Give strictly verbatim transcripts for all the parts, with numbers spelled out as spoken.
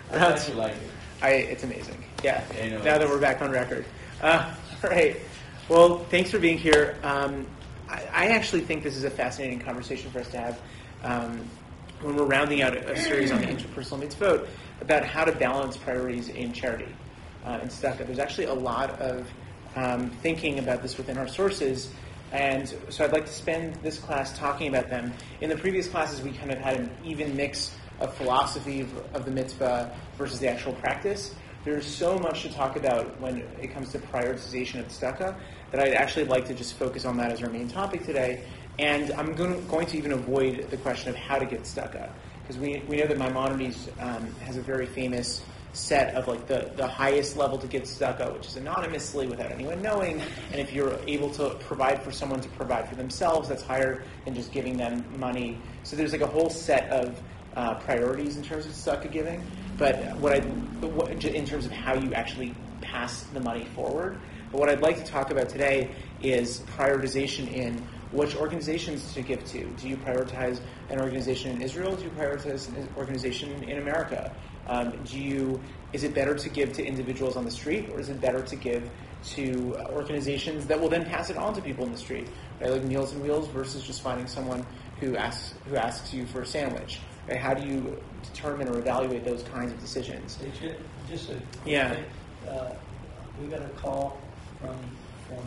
I actually like it. I, it's amazing. Yeah. yeah no, now that we're back on record. Uh, all right. Well, thanks for being here. Um, I, I actually think this is a fascinating conversation for us to have um, when we're rounding out a, a series on the interpersonal mitzvot about how to balance priorities in charity uh, and tzedakah. There's actually a lot of um, thinking about this within our sources. And so I'd like to spend this class talking about them. In the previous classes, we kind of had an even mix of philosophy of, of the mitzvah versus the actual practice. There's so much to talk about when it comes to prioritization of tzedakah that I'd actually like to just focus on that as our main topic today. And I'm going to, going to even avoid the question of how to get tzedakah, because we we know that Maimonides um, has a very famous set of like the, the highest level to give tzedakah, which is anonymously without anyone knowing, and if you're able to provide for someone to provide for themselves, that's higher than just giving them money. So there's like a whole set of uh, priorities in terms of tzedakah giving, but what I what, in terms of how you actually pass the money forward. But what I'd like to talk about today is prioritization in which organizations to give to. Do you prioritize an organization in Israel? Do you prioritize an organization in America? Um, do you? Is it better to give to individuals on the street, or is it better to give to organizations that will then pass it on to people in the street? Right? Like Meals on Wheels versus just finding someone who asks who asks you for a sandwich. Right? How do you determine or evaluate those kinds of decisions? Just a yeah. Uh, we got a call from from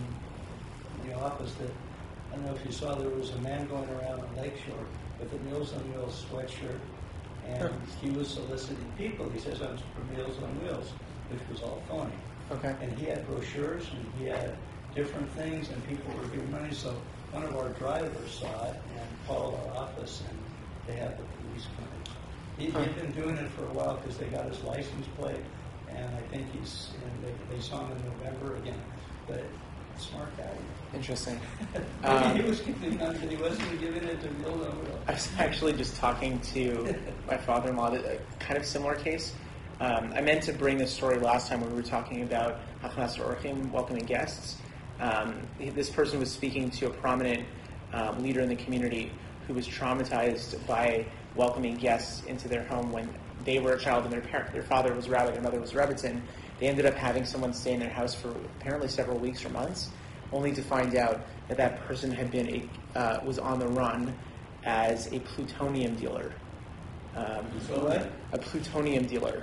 the office that I don't know if you saw, there was a man going around on Lakeshore with a Meals on Wheels sweatshirt. And he was soliciting people. He says, I'm for Meals on Wheels, which was all phony. Okay. And he had brochures, and he had different things, and people were giving money. So one of our drivers saw it and called our office, and they had the police come in. He, huh. He'd been doing it for a while because they got his license plate, and I think he's, and they, they saw him in November again. But smart guy. Interesting. Um, he was giving money, but he wasn't giving it to Meals on Wheels. I was actually just talking to my father-in-law, a kind of similar case. Um, I meant to bring this story last time when we were talking about Hachnas Orchim, welcoming guests. Um, this person was speaking to a prominent um, leader in the community who was traumatized by welcoming guests into their home when they were a child and their parent, their father was rabbi, their mother was rebbitzin. They ended up having someone stay in their house for apparently several weeks or months, only to find out that that person had been a, uh, was on the run as a plutonium dealer. Um, so what? A plutonium dealer.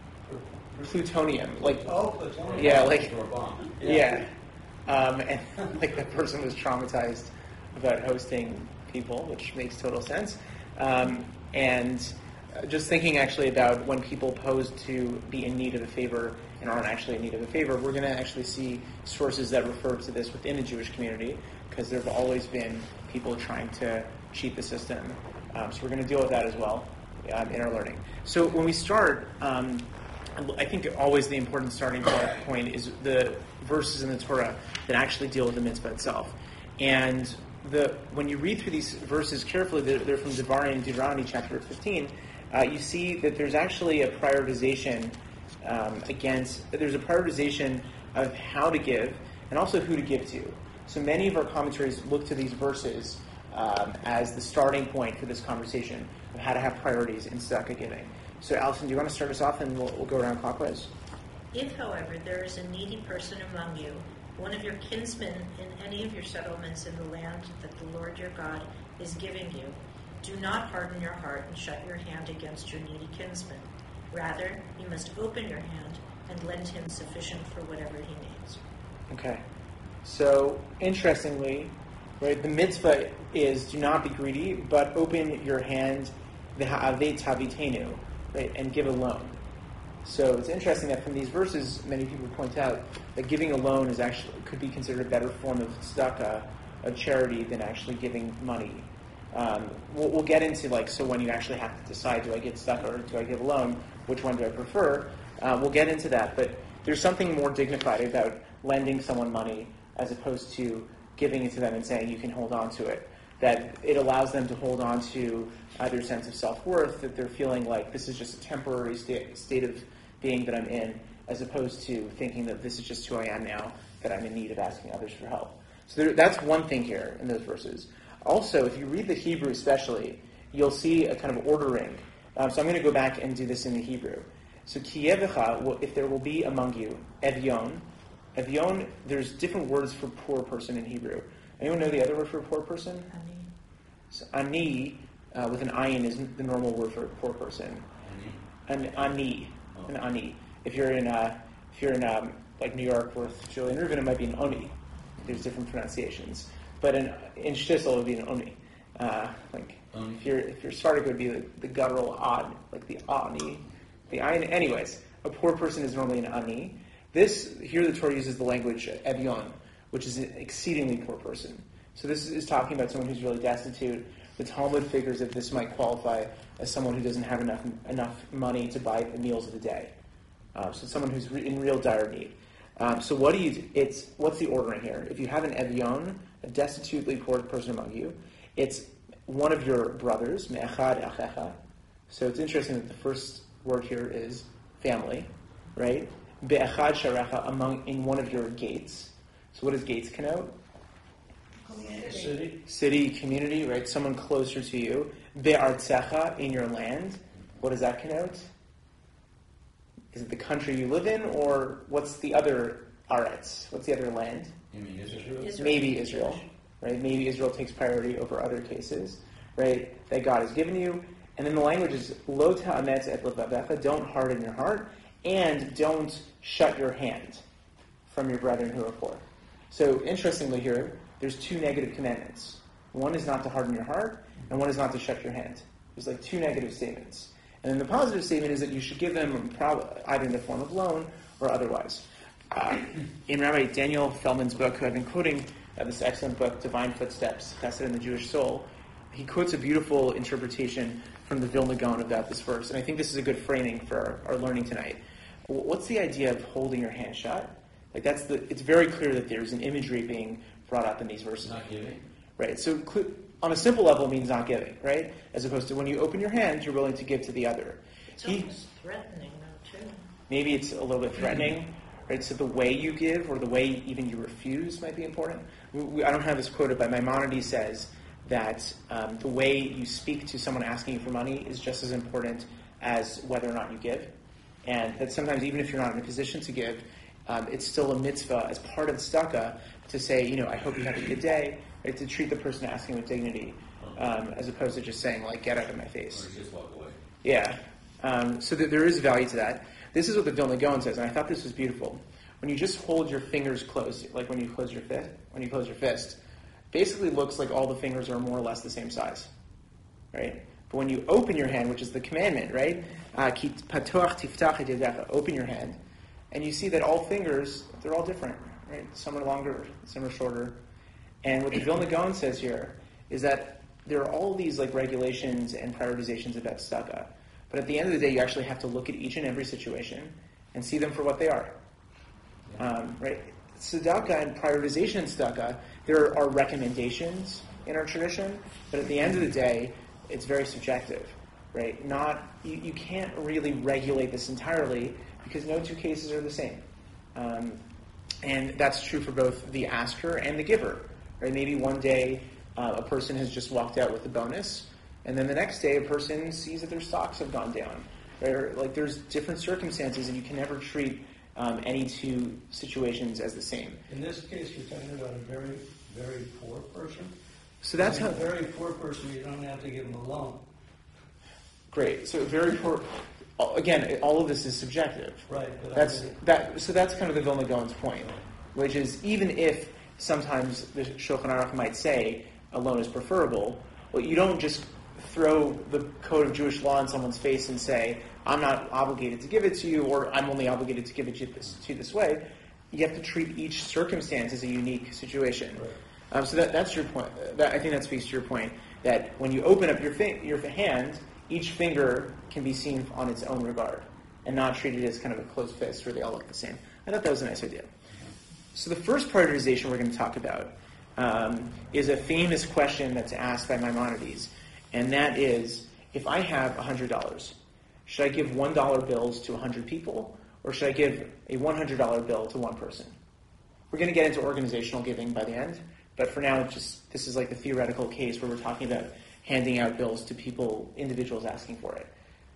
Plutonium, like oh, plutonium. Yeah, like yeah. yeah. Um, and like that person was traumatized about hosting people, which makes total sense. Um, and just thinking actually about when people pose to be in need of a favor and aren't actually in need of a favor, we're going to actually see sources that refer to this within the Jewish community, because there have always been people trying to cheat the system. Um, so we're going to deal with that as well um, in our learning. So when we start, um, I think always the important starting point is the verses in the Torah that actually deal with the mitzvah itself. And the when you read through these verses carefully, they're, they're from Devarim, Deuteronomy chapter fifteen, uh, you see that there's actually a prioritization um, against, there's a prioritization of how to give and also who to give to. So many of our commentaries look to these verses um, as the starting point for this conversation of how to have priorities in tzedakah giving. So Allison, do you want to start us off, and we'll, we'll go around clockwise? If, however, there is a needy person among you, one of your kinsmen in any of your settlements in the land that the Lord your God is giving you, do not harden your heart and shut your hand against your needy kinsman. Rather, you must open your hand and lend him sufficient for whatever he needs. Okay. So, interestingly, right, the mitzvah is do not be greedy, but open your hand, the ha'avet tavitenu, right, and give a loan. So it's interesting that from these verses, many people point out that giving a loan is actually could be considered a better form of tzedakah, of charity, than actually giving money. Um, we'll, we'll get into like so when you actually have to decide, do I give tzedakah or do I give a loan? Which one do I prefer? Uh, we'll get into that, but there's something more dignified about lending someone money as opposed to giving it to them and saying you can hold on to it. That it allows them to hold on to uh, their sense of self-worth, that they're feeling like this is just a temporary state, state of being that I'm in, as opposed to thinking that this is just who I am now, that I'm in need of asking others for help. So there, that's one thing here in those verses. Also, if you read the Hebrew especially, you'll see a kind of ordering. Um, so I'm going to go back and do this in the Hebrew. So kiyevecha, if there will be among you, evyon. Evyon, there's different words for poor person in Hebrew. Anyone know the other word for poor person? Ani. So ani, uh, with an ayin, is the normal word for poor person. An ani, an ani. If you're in, uh, if you're in um, like New York with Julian Rubin, it might be an oni. There's different pronunciations, but in in shtisel it would be an oni. Uh, like oni. if you're if you're Sephardic, it would be the, the guttural ad, like the ani, the ayin. Anyways, a poor person is normally an ani. This here the Torah uses the language evyon, which is an exceedingly poor person. So this is talking about someone who's really destitute. The Talmud figures that this might qualify as someone who doesn't have enough enough money to buy the meals of the day. Uh, so someone who's re- in real dire need. Um, so what do you do? It's what's the ordering here? If you have an evyon, a destitutely poor person among you, it's one of your brothers, me'echad achecha. So it's interesting that the first word here is family, right? Be'echad sharecha, among in one of your gates. So what does gates connote? City. City, community, right? Someone closer to you. Be'artzecha, in your land. What does that connote? Is it the country you live in, or what's the other aretz? What's the other land? You mean Israel? Israel. Maybe Israel, right? Maybe Israel takes priority over other cases, right? That God has given you. And then the language is lo ta'ametz et levavecha, don't harden your heart, and don't shut your hand from your brethren who are poor. So interestingly here, there's two negative commandments. One is not to harden your heart, and one is not to shut your hand. There's like two negative statements. And then the positive statement is that you should give them either in the form of loan or otherwise. Uh, in Rabbi Daniel Feldman's book, who I've been quoting uh, this excellent book, Divine Footsteps, Chesed in the Jewish Soul, he quotes a beautiful interpretation from the Vilna Gaon about this verse. And I think this is a good framing for our, our learning tonight. What's the idea of holding your hand shut? Like that's the. It's very clear that there's an imagery being brought up in these verses. Not giving. Right. So on a simple level, it means not giving, right? As opposed to when you open your hand, you're willing to give to the other. It's He, almost threatening, though, too. maybe it's a little bit threatening, right? So the way you give or the way even you refuse might be important. We, we, I don't have this quoted, but Maimonides says that um, the way you speak to someone asking you for money is just as important as whether or not you give. And that sometimes even if you're not in a position to give, um, it's still a mitzvah as part of the tzedakah to say, you know, I hope you have a good day, right? To treat the person asking with dignity, um, as opposed to just saying, like, get out of my face. Or just walk away. Yeah. Um, so th- there is value to that. This is what the Vilna Gaon says, and I thought this was beautiful. When you just hold your fingers closed, like when you close your fist, when you close your fist, basically looks like all the fingers are more or less the same size, right? But when you open your hand, which is the commandment, right? Uh, Ki patoach tiftach et yadecha, open your hand, and you see that all fingers, they're all different, right? Some are longer, some are shorter. And what the Vilna Gaon says here is that there are all these like regulations and prioritizations about tzedakah. But at the end of the day, you actually have to look at each and every situation and see them for what they are. Um, right? Tzedakah and prioritization in tzedakah, there are recommendations in our tradition, but at the end of the day, it's very subjective, right? Not you, you can't really regulate this entirely because no two cases are the same. Um, and that's true for both the asker and the giver. Right? Maybe one day uh, a person has just walked out with a bonus, and then the next day a person sees that their stocks have gone down. Right? Or, like there's different circumstances, and you can never treat um, any two situations as the same. In this case, you're talking about a very, very poor person. So that's I how mean, a very poor person, you don't have to give them a loan. great. So very poor. Again, all of this is subjective. Right. But That's I mean, that. So that's kind of the Vilna Gaon's point, which is even if sometimes the Shulchan Aruch might say a loan is preferable, well, you don't just throw the code of Jewish law in someone's face and say, I'm not obligated to give it to you, or I'm only obligated to give it to you this, to you this way. You have to treat each circumstance as a unique situation. Right. Um, so that, that's your point. That, I think that speaks to your point, that when you open up your fi- your hand, each finger can be seen on its own regard and not treated as kind of a closed fist where they all look the same. I thought that was a nice idea. So the first prioritization we're going to talk about um, is a famous question that's asked by Maimonides, and that is, if I have one hundred dollars, should I give one dollar bills to one hundred people, or should I give a one hundred dollars bill to one person? We're going to get into organizational giving by the end, but for now, just this is like the theoretical case where we're talking about handing out bills to people, individuals asking for it.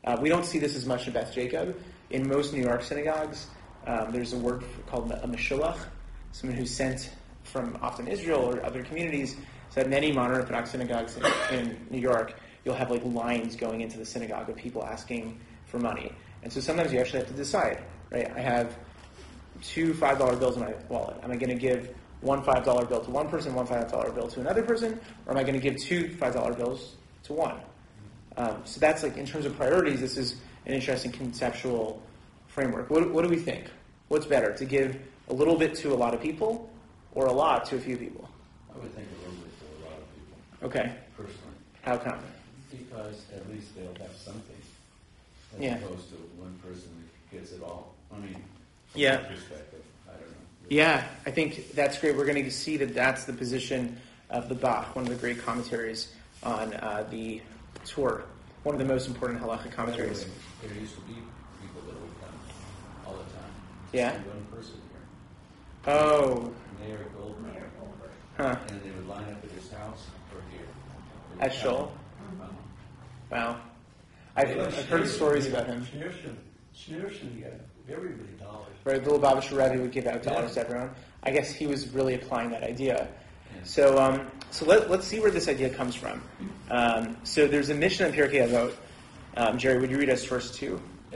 Uh, we don't see this as much in Beth Jacob. In most New York synagogues, um, there's a word for, called a meshulach, someone who's sent from often Israel or other communities. So at many modern Orthodox synagogues in, in New York, you'll have like lines going into the synagogue of people asking for money. And so sometimes you actually have to decide, right? I have two five dollar bills in my wallet. Am I going to give one five dollar bill to one person, one five dollar bill to another person, or am I going to give two five dollar bills to one? Um, so that's like, in terms of priorities, this is an interesting conceptual framework. What, what do we think? What's better, to give a little bit to a lot of people or a lot to a few people? I would think a little bit to a lot of people. Okay. Personally. How come? Because at least they'll have something, as Yeah. opposed to one person that gets it all. I mean, from Yeah. my perspective, I don't know. Yeah, I think that's great. We're going to see that that's the position of the Bach, one of the great commentaries on uh, the Torah, one of the most important halachic commentaries. There used to be people that would come all the time. Yeah. Just one person here. Oh, Mayor Goldberg. Mayor Goldberg. huh. And they would line up at his house or here. They At would Shul? come. Uh-huh. Wow. I've, I've heard stories about him. Schneerson, Schneerson got very big dollars. Right, the Lubavitcher Rebbe would give out dollars to everyone. I guess he was really applying that idea. Yeah. So, um, so let, let's see where this idea comes from. Um, so there's a Mishnah in Pirkei Avot. Um, Jerry, would you read us verse two? Yeah.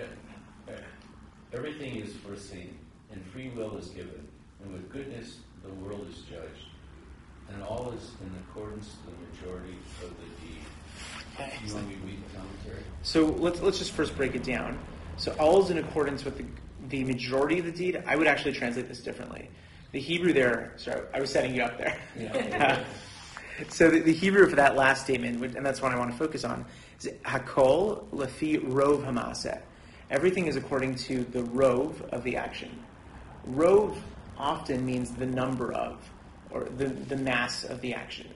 Everything is foreseen, and free will is given, and with goodness the world is judged, and all is in accordance to the majority of the deed. You want me to read the commentary? So let's let's just first break it down. So all is in accordance with the, the majority of the deed. I would actually translate this differently. The Hebrew there, sorry, I was setting you up there. Yeah. So the, the Hebrew for that last statement, and that's what I want to focus on, is Hakol Lefi Rov Hamaseh. Everything is according to the rov of the action. Rov often means the number of, or the, the mass of the action.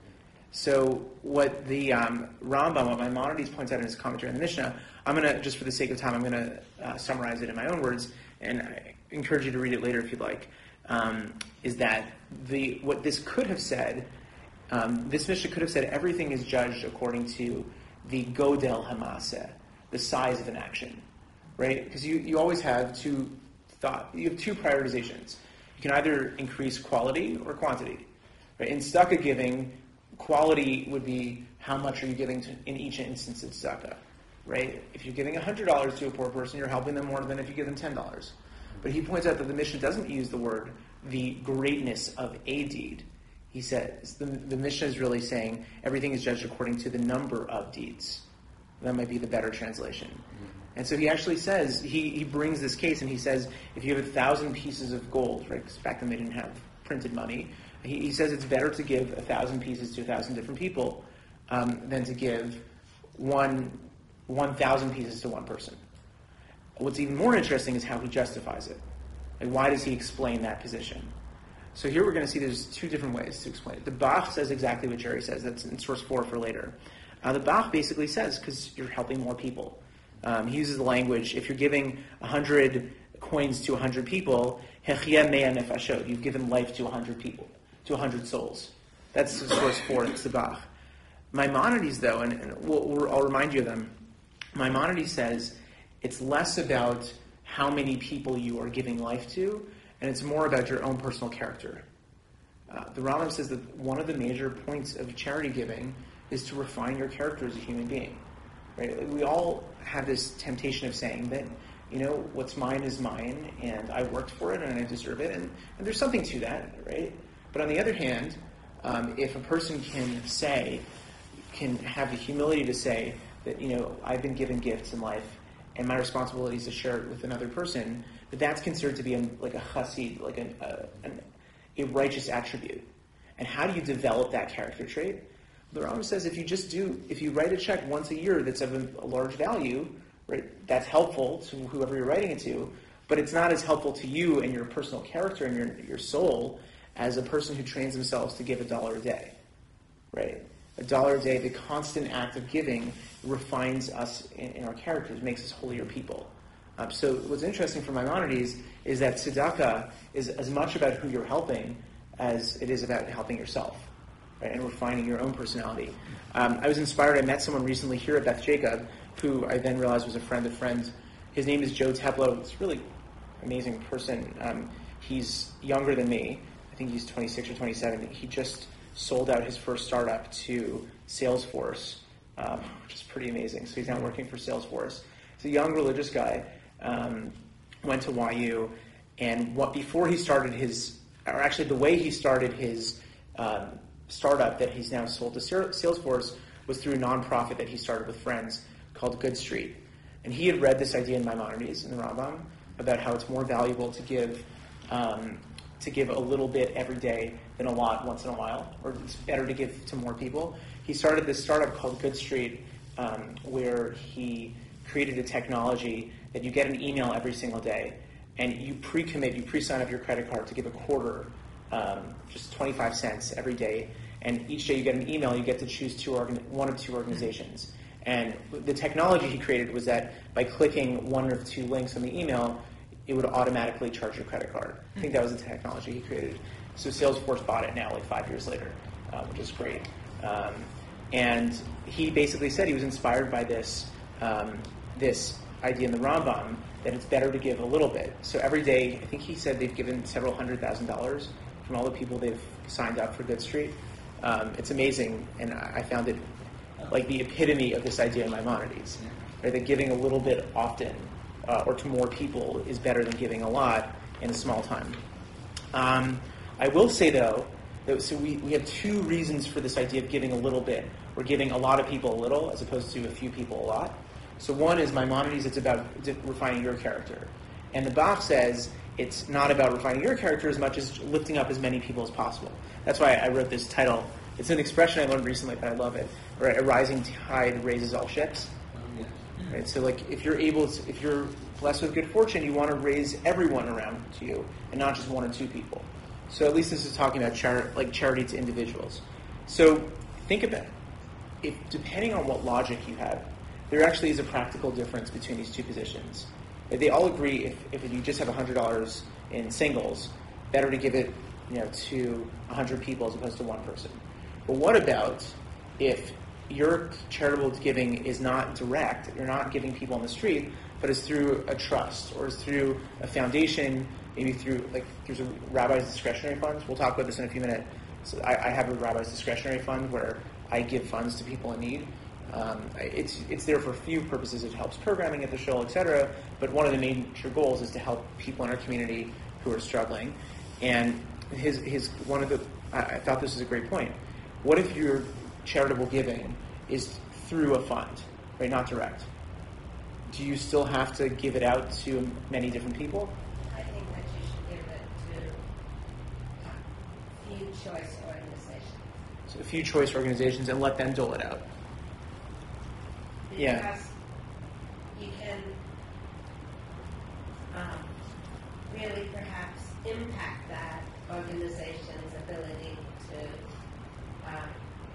So what the um, Rambam, what Maimonides points out in his commentary on the Mishnah, I'm going to, just for the sake of time, I'm going to uh, summarize it in my own words, and I encourage you to read it later if you'd like, um, is that the what this could have said, um, this Mishnah could have said everything is judged according to the Godel Hamaseh, the size of an action, right? Because you, you always have two thought, you have two prioritizations. You can either increase quality or quantity. Right? In tzedakah giving, quality would be how much are you giving to, in each instance of tzedakah, right? If you're giving one hundred dollars to a poor person, you're helping them more than if you give them ten dollars. But he points out that the Mishnah doesn't use the word the greatness of a deed. He says, the, the Mishnah is really saying everything is judged according to the number of deeds. That might be the better translation. Mm-hmm. And so he actually says, he, he brings this case and he says, if you have a thousand pieces of gold, right, because back then they didn't have printed money, he, he says it's better to give a thousand pieces to a thousand different people um, than to give one one thousand pieces to one person. What's even more interesting is how he justifies it. Like, why does he explain that position? So here we're going to see there's two different ways to explain it. The Bach says exactly what Jerry says. That's in source four for later. Uh, the Bach basically says, because you're helping more people. Um, he uses the language, if you're giving one hundred coins to one hundred people, hechiyeh mea nefashot, you've given life to one hundred people, to one hundred souls. That's source four, it's the Bach. Maimonides, though, and, and we'll, we'll, I'll remind you of them, Maimonides says it's less about how many people you are giving life to, and it's more about your own personal character. Uh, the Rambam says that one of the major points of charity giving is to refine your character as a human being. Right? Like, we all have this temptation of saying that, you know, what's mine is mine, and I worked for it, and I deserve it, and, and there's something to that, right? But on the other hand, um, if a person can say, can have the humility to say that, you know, I've been given gifts in life, and my responsibility is to share it with another person, that that's considered to be a, like a chassid, like an, a, an, a righteous attribute. And how do you develop that character trait? The Rambam says if you just do, if you write a check once a year that's of a, a large value, right, that's helpful to whoever you're writing it to, but it's not as helpful to you and your personal character and your your soul as a person who trains themselves to give a dollar a day, right? A dollar a day, the constant act of giving refines us in, in our characters, makes us holier people. Um, so what's interesting for Maimonides is that tzedakah is as much about who you're helping as it is about helping yourself. Right, and refining your own personality. Um, I was inspired. I met someone recently here at Beth Jacob who I then realized was a friend of friends. His name is Joe Teplo. He's a really amazing person. Um, he's younger than me. I think he's twenty-six or twenty-seven. He just sold out his first startup to Salesforce, um, which is pretty amazing. So he's now working for Salesforce. He's a young religious guy, um, went to Y U, and what before he started his, or actually the way he started his um, startup that he's now sold to Salesforce was through a nonprofit that he started with friends called Good Street. And he had read this idea in Maimonides, in the Rambam, about how it's more valuable to give um, to give a little bit every day than a lot once in a while, or it's better to give to more people. He started this startup called Good Street, um, where he created a technology that you get an email every single day, and you pre-commit, you pre-sign up your credit card to give a quarter, um, just twenty-five cents every day, and each day you get an email, you get to choose two organ- one of two organizations. And the technology he created was that by clicking one of two links on the email, it would automatically charge your credit card. I think that was the technology he created. So Salesforce bought it now, like five years later, uh, which is great. Um, and he basically said he was inspired by this um, this idea in the Rambam that it's better to give a little bit. So every day, I think he said they've given several hundred thousand dollars from all the people they've signed up for Good Street. Um, it's amazing, and I, I found it like the epitome of this idea in Maimonides, right? That giving a little bit often uh, or to more people is better than giving a lot in a small time. Um, I will say, though, that, so we, we have two reasons for this idea of giving a little bit. We're giving a lot of people a little as opposed to a few people a lot. So one is Maimonides, it's about refining your character. And the Bach says it's not about refining your character as much as lifting up as many people as possible. That's why I wrote this title. It's an expression I learned recently, but I love it. Right? A rising tide raises all ships. Right? So, like, if you're able to, if you're blessed with good fortune, you want to raise everyone around to you, and not just one or two people. So, at least this is talking about char- like charity to individuals. So, think about it. If depending on what logic you have, there actually is a practical difference between these two positions. They all agree if, if you just have one hundred dollars in singles, better to give it, you know, to one hundred people as opposed to one person. But what about if your charitable giving is not direct, you're not giving people on the street, but is through a trust or is through a foundation, maybe through, like, there's a rabbi's discretionary funds. We'll talk about this in a few minutes. So I, I have a rabbi's discretionary fund where I give funds to people in need. Um, it's it's there for a few purposes. It helps programming at the shul, et cetera. But one of the major goals is to help people in our community who are struggling. And his his one of the I, I thought this was a great point. What if your charitable giving is through a fund, right? Not direct. Do you still have to give it out to many different people? I think that you should give it to a few choice organizations. So a few choice organizations and let them dole it out. Because Yeah. you can um, really perhaps impact that organization's ability to um,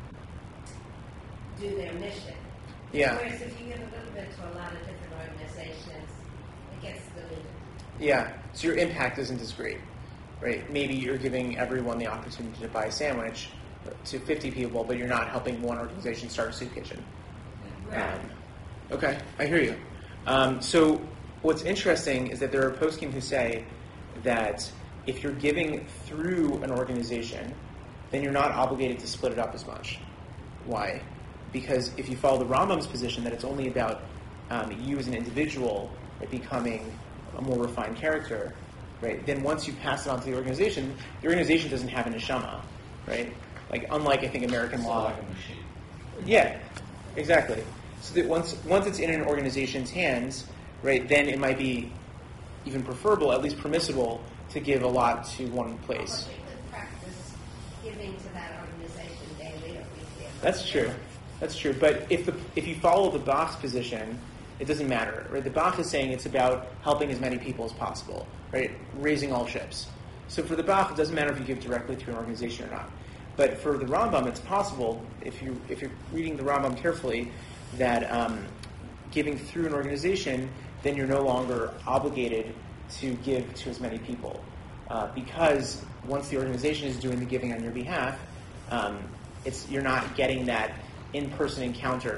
do their mission. Yeah. Whereas if you give a little bit to a lot of different organizations, it gets diluted. Yeah. So your impact isn't as great, right? Maybe you're giving everyone the opportunity to buy a sandwich to fifty people, but you're not helping one organization start a soup kitchen. Right. Um, okay, I hear you. Um, so what's interesting is that there are poskim who say that if you're giving through an organization, then you're not obligated to split it up as much. Why? Because if you follow the Rambam's position that it's only about um, you as an individual like, becoming a more refined character, right? Then once you pass it on to the organization, the organization doesn't have a neshama, right? Like unlike I think American law. Like a machine. Yeah, exactly. So that once once it's in an organization's hands, right, then it might be even preferable, at least permissible, to give a lot to one place. But you could practice giving to that organization daily or weekly. That's true. That's true. But if the if you follow the Bach's position, it doesn't matter. Right? The Bach is saying it's about helping as many people as possible, right? Raising all ships. So for the Bach, it doesn't matter if you give directly to an organization or not. But for the Rambam, it's possible, if you if you're reading the Rambam carefully, that um, giving through an organization, then you're no longer obligated to give to as many people. Uh, because once the organization is doing the giving on your behalf, um, it's you're not getting that in-person encounter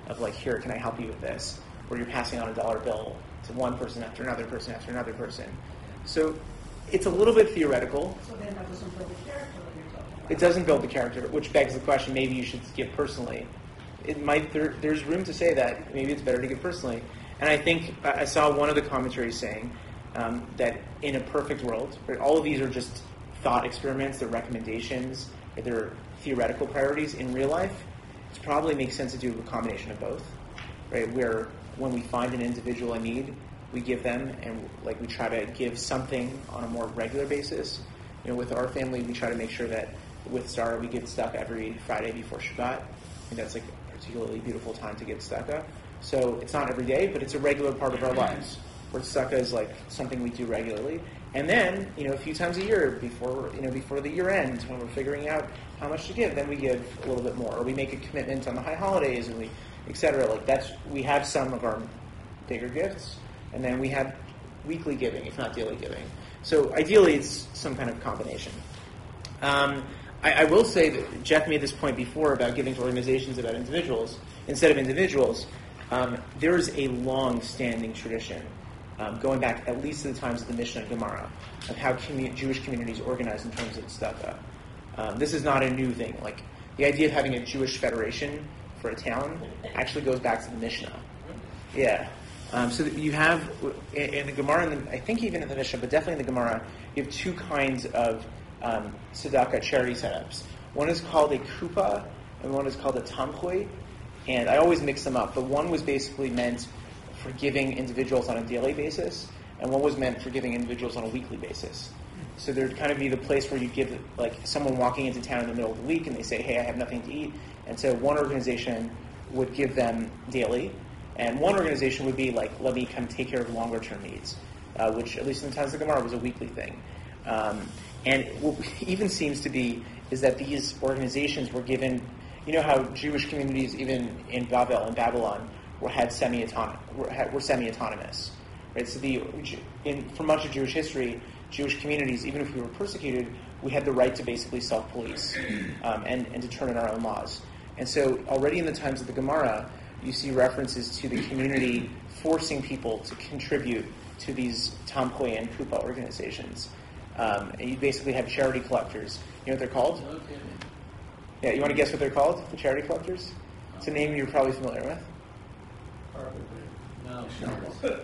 of like, here, can I help you with this? Where you're passing on a dollar bill to one person after another person after another person. So it's a little bit theoretical. So then that doesn't build the character that you're talking about. It doesn't build the character, which begs the question, maybe you should give personally. It might there, there's room to say that maybe it's better to give personally. And I think I saw one of the commentaries saying um, that in a perfect world, right, all of these are just thought experiments, they're recommendations, right, they're theoretical priorities. In real life, it probably makes sense to do a combination of both, right? Where when we find an individual in need, we give them, and like we try to give something on a more regular basis. You know, with our family, we try to make sure that with Zara, we give tzedakah every Friday before Shabbat. I think that's like a particularly beautiful time to give tzedakah. So it's not every day, but it's a regular part of our lives. Where tzedakah is like something we do regularly. And then, you know, a few times a year before, you know, before the year ends, when we're figuring out how much to give, then we give a little bit more, or we make a commitment on the high holidays, and we, et cetera. Like that's, we have some of our bigger gifts, and then we have weekly giving, if not daily giving. So ideally, it's some kind of combination. Um, I, I will say that Jeff made this point before about giving to organizations about individuals instead of individuals. Um, there is a long-standing tradition. Um, going back at least to the times of the Mishnah and Gemara, of how commu- Jewish communities organize in terms of tzedakah. Um, this is not a new thing. Like the idea of having a Jewish federation for a town actually goes back to the Mishnah. Yeah. Um, so that you have in, in the Gemara, and I think even in the Mishnah, but definitely in the Gemara, you have two kinds of um, tzedakah charity setups. One is called a kupa, and one is called a tamchui. And I always mix them up. But one was basically meant for giving individuals on a daily basis, and one was meant for giving individuals on a weekly basis. So there'd kind of be the place where you give, like, someone walking into town in the middle of the week, and they say, hey, I have nothing to eat. And so one organization would give them daily, and one organization would be like, let me come take care of longer-term needs, uh, which, at least in the times of Gemara, was a weekly thing. Um, and what even seems to be is that these organizations were given, you know how Jewish communities, even in Babel, in Babylon, were had semi-autonomous, were, had, were semi-autonomous, right? So the in for much of Jewish history, Jewish communities, even if we were persecuted, we had the right to basically self-police um, and and determine our own laws. And so already in the times of the Gemara, you see references to the community forcing people to contribute to these tamchui and kupa organizations. Um, and you basically have charity collectors. You know what they're called? No kidding. Yeah, you want to guess what they're called? The charity collectors? It's a name you're probably familiar with. No, sure.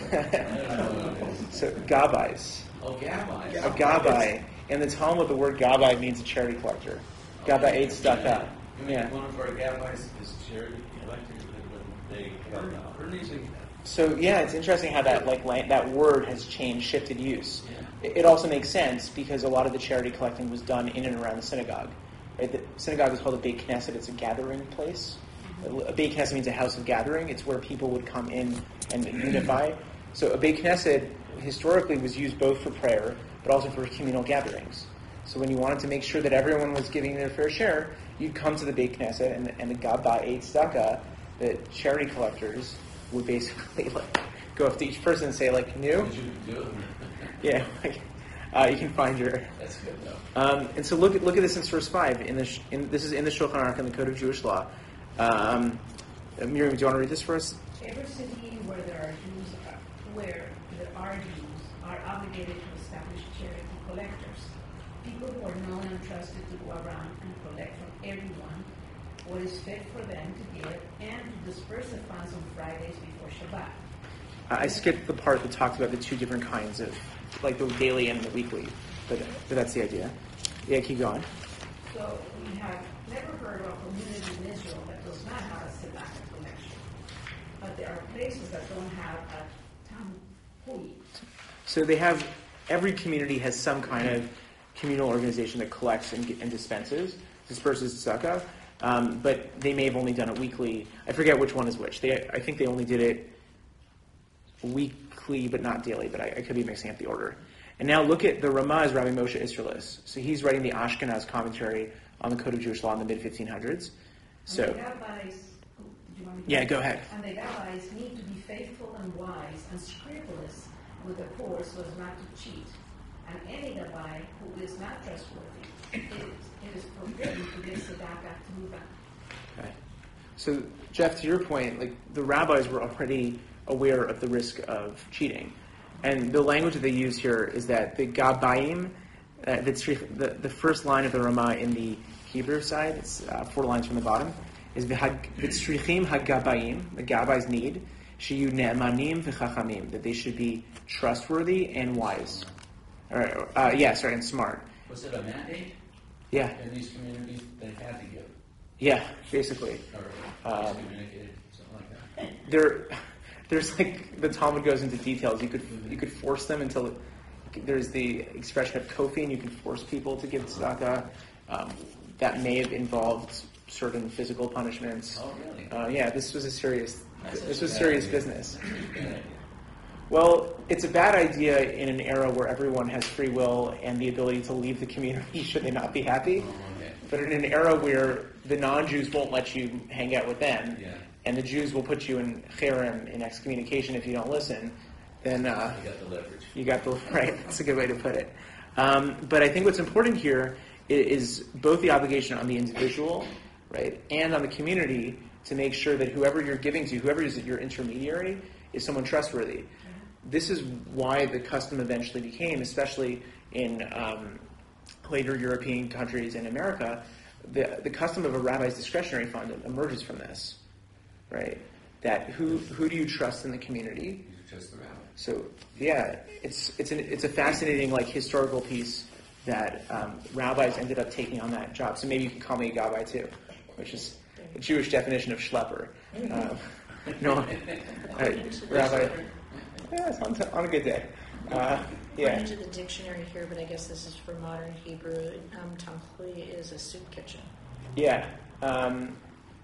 So, gabais. Oh, Gabbai. A gabai. In the Talmud, the word gabai means a charity collector. Gabai ate tzedakah. You mean Yeah. one of our Gabbais is charity collectors when they come out? So, yeah, it's interesting how that like la- that word has changed, shifted use. Yeah. It, it also makes sense because a lot of the charity collecting was done in and around the synagogue. Right? The synagogue is called a Beit Knesset. It's a gathering place. A Beit Knesset means a house of gathering. It's where people would come in and unify. So a Beit Knesset historically was used both for prayer, but also for communal gatherings. So when you wanted to make sure that everyone was giving their fair share, you'd come to the Beit Knesset, and, and the Gabbai tzedakah, the charity collectors, would basically like go up to each person and say, like, new? What you do it? Yeah, like, uh, you can find your... That's good, though. Um, and so look at look at this in source five. In the in, this is in the Shulchan Aruch in the Code of Jewish Law. Um, Miriam, do you want to read this for us? Every city where there are Jews, uh, where there are Jews, are obligated to establish charity collectors, people who are known and trusted to go around and collect from everyone what is fit for them to give, and to disperse the funds on Fridays before Shabbat. I skipped the part that talks about the two different kinds of, like the daily and the weekly, but, but that's the idea. Yeah, keep going. So we have never heard of a community in Israel that does not have a tzedakah collection, but there are places that don't have a tamchui. So they have, every community has some kind of communal organization that collects and, and dispenses, disperses tzedakah, um, but they may have only done it weekly. I forget which one is which. They, I think they only did it weekly, but not daily, but I, I could be mixing up the order. And now look at the Ramaz, Rabbi Moshe Isserles. So he's writing the Ashkenaz commentary on the Code of Jewish Law in the mid fifteen hundreds. So, And the rabbis, do you want me to yeah, go ahead. And the rabbis need to be faithful and wise and scrupulous with the poor so as not to cheat. And any rabbi who is not trustworthy, it is, it is forbidden to give tzedakah through them. Okay. So, Jeff, to your point, like the rabbis were already aware of the risk of cheating, and the language that they use here is that the gabayim, uh, that's the the first line of the Ramah in the Hebrew side, it's uh, four lines from the bottom, is v'tzrichim hagabayim, the gabay's need, shiyu ne'emanim v'chachamim, that they should be trustworthy and wise. All right, uh, yeah, sorry, and smart. Was it a mandate? Yeah. In these communities, they had to give. Yeah, basically. Or Um, excommunicated, something like that. There, there's like the Talmud goes into details. You could you could force them until there's the expression of kofi, and you can force people to give tzedakah. Um, that may have involved certain physical punishments. Oh, really? Uh, yeah, this was a serious. That's This such was a bad serious idea. business. Bad idea. Well, it's a bad idea in an era where everyone has free will and the ability to leave the community should they not be happy. Oh, okay. But in an era where the non-Jews won't let you hang out with them, Yeah. and the Jews will put you in cherem, in excommunication, if you don't listen, then uh, You got the leverage. you got the right. That's a good way to put it. Um, but I think what's important here i- is both the obligation on the individual, right, and on the community to make sure that whoever you're giving to, whoever is your intermediary, is someone trustworthy. This is why the custom eventually became, especially in um, later European countries and America, the the custom of a rabbi's discretionary fund emerges from this, right? That who who do you trust in the community? These are just the rabbi. So yeah, it's it's an it's a fascinating like historical piece that um, rabbis ended up taking on that job. So maybe you can call me a gabbai too, which is a Jewish definition of schlepper. Um, no, uh, rabbi. Yeah, it's on, on a good day. Uh, yeah. According to the dictionary here, but I guess this is for modern Hebrew, um, tamchui is a soup kitchen. Yeah. Um,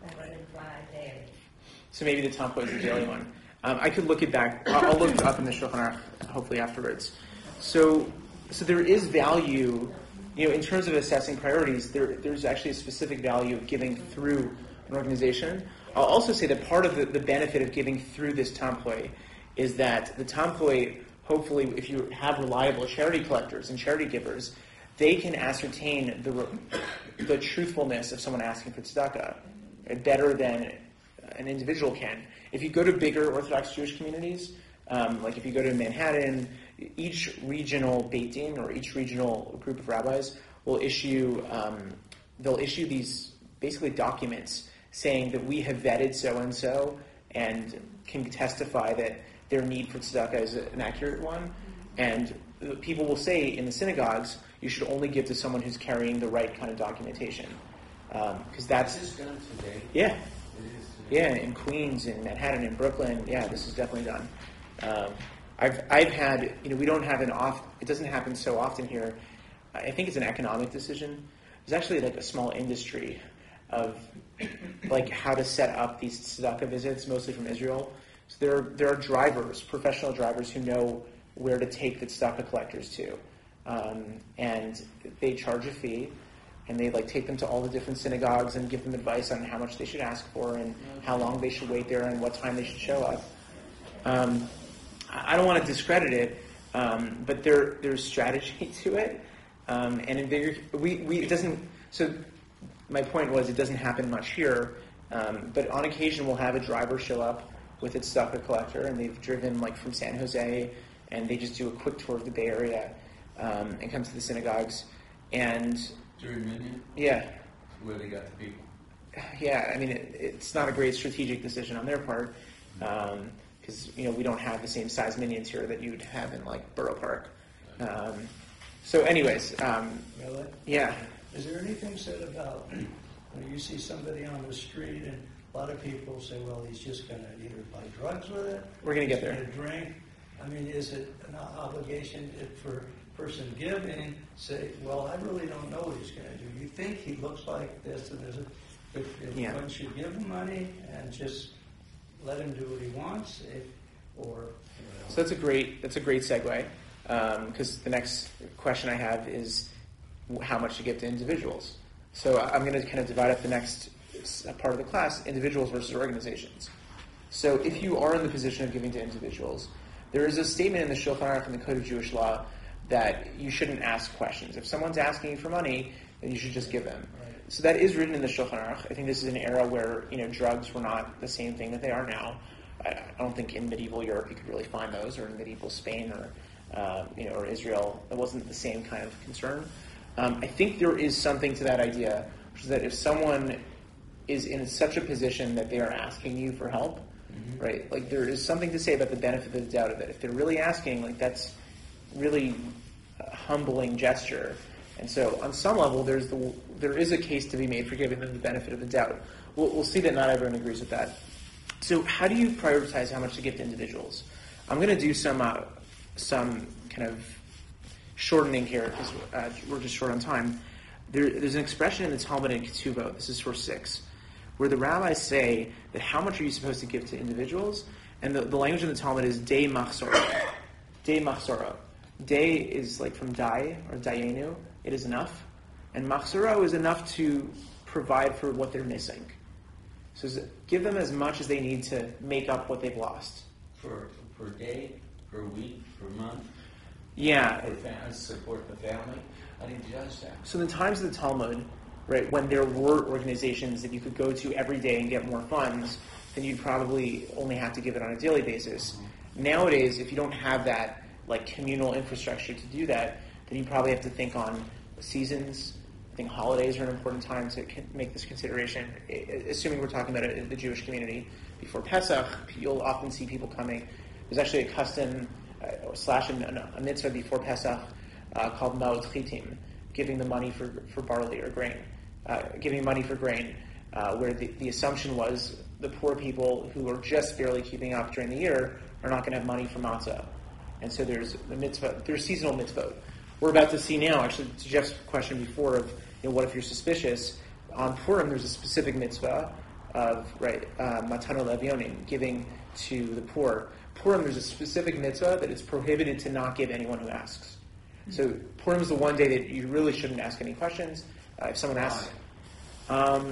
so maybe the Tompo is the daily one. Um, I could look it back. I'll, I'll look it up in the Shulchan Aruch, hopefully afterwards. So, so there is value, you know, in terms of assessing priorities. There, there's actually a specific value of giving through an organization. I'll also say that part of the, the benefit of giving through this Tompo is that the Tompo, hopefully, if you have reliable charity collectors and charity givers, they can ascertain the the truthfulness of someone asking for tzedakah better than an individual can. If you go to bigger Orthodox Jewish communities, um, like if you go to Manhattan, each regional Beit Din or each regional group of rabbis will issue, um, they'll issue these basically documents saying that we have vetted so-and-so and can testify that their need for tzedakah is an accurate one. And people will say in the synagogues, you should only give to someone who's carrying the right kind of documentation. Because um, that's... Is this done today? Yeah. It is today. Yeah, in Queens, in Manhattan, in Brooklyn, yeah, this is definitely done. Um, I've I've had, you know, we don't have an off, it doesn't happen so often here. I think it's an economic decision. There's actually like a small industry of like how to set up these tzedakah visits, mostly from Israel. So there are, there are drivers, professional drivers who know where to take the tzedakah collectors to. Um, and they charge a fee, and they like take them to all the different synagogues and give them advice on how much they should ask for and how long they should wait there and what time they should show up. Um, I don't want to discredit it, um, but there there's strategy to it, um, and in bigger we we it doesn't. So my point was it doesn't happen much here, um, but on occasion we'll have a driver show up with its tzedakah collector, and they've driven like from San Jose, and they just do a quick tour of the Bay Area um, and come to the synagogues, and During Minyan? yeah. Where they got the people. Yeah, I mean, it, it's not a great strategic decision on their part because, um, you know, we don't have the same size minions here that you'd have in, like, Borough Park. Um, so anyways, um, Really? yeah. Is there anything said about when you see somebody on the street and a lot of people say, well, he's just going to either buy drugs with it, We're gonna get he's there. gonna drink. I mean, is it an obligation for person giving say, well, I really don't know what he's going to do. You think he looks like this and there's a, if, if Yeah. one should give him money and just let him do what he wants, if, or So that's a great that's a great segue because um, the next question I have is how much to give to individuals. So I'm going to kind of divide up the next part of the class, individuals versus organizations. So if you are in the position of giving to individuals, there is a statement in the Shulchan Aruch and the Code of Jewish Law that you shouldn't ask questions. If someone's asking you for money, then you should just give them. so that is written in the Shulchan Aruch. I think this is an era where, you know, drugs were not the same thing that they are now. I, I don't think in medieval Europe you could really find those, or in medieval Spain, or uh, you know, or Israel. It wasn't the same kind of concern. Um, I think there is something to that idea, which is that if someone is in such a position that they are asking you for help, mm-hmm. right? Like, there is something to say about the benefit of the doubt of it. If they're really asking, like, that's really a humbling gesture. And so, on some level, there's the there is a case to be made for giving them the benefit of the doubt. We'll, we'll see that not everyone agrees with that. So, how do you prioritize how much to give to individuals? I'm going to do some uh, some kind of shortening here because uh, we're just short on time. There, there's an expression in the Talmud in Ketubot. This is source six, where the rabbis say that how much are you supposed to give to individuals? And the, the language in the Talmud is day machsoro. Day machsoro. Day is like from dai or dayenu. It is enough. And machsoro is enough to provide for what they're missing. So give them as much as they need to make up what they've lost. For per day, per week, per month? Yeah. For fam- support the family? I didn't judge that. So in the times of the Talmud, right, when there were organizations that you could go to every day and get more funds, then you'd probably only have to give it on a daily basis. Mm-hmm. Nowadays, if you don't have that like communal infrastructure to do that, then you probably have to think on seasons. I think holidays are an important time to make this consideration. Assuming we're talking about it, the Jewish community, before Pesach, you'll often see people coming. There's actually a custom uh, slash a, a mitzvah before Pesach uh, called Ma'od Chitim, giving the money for, for barley or grain, uh, giving money for grain, uh, where the, the assumption was the poor people who are just barely keeping up during the year are not going to have money for matzah. And so there's the mitzvah, there's seasonal mitzvot. We're about to see now, actually, to Jeff's question before of, you know, what if you're suspicious? On Purim, there's a specific mitzvah of, right, uh, matano levionim, giving to the poor. Purim, there's a specific mitzvah that it's prohibited to not give anyone who asks. So Purim is the one day that you really shouldn't ask any questions. Uh, if someone asks, um,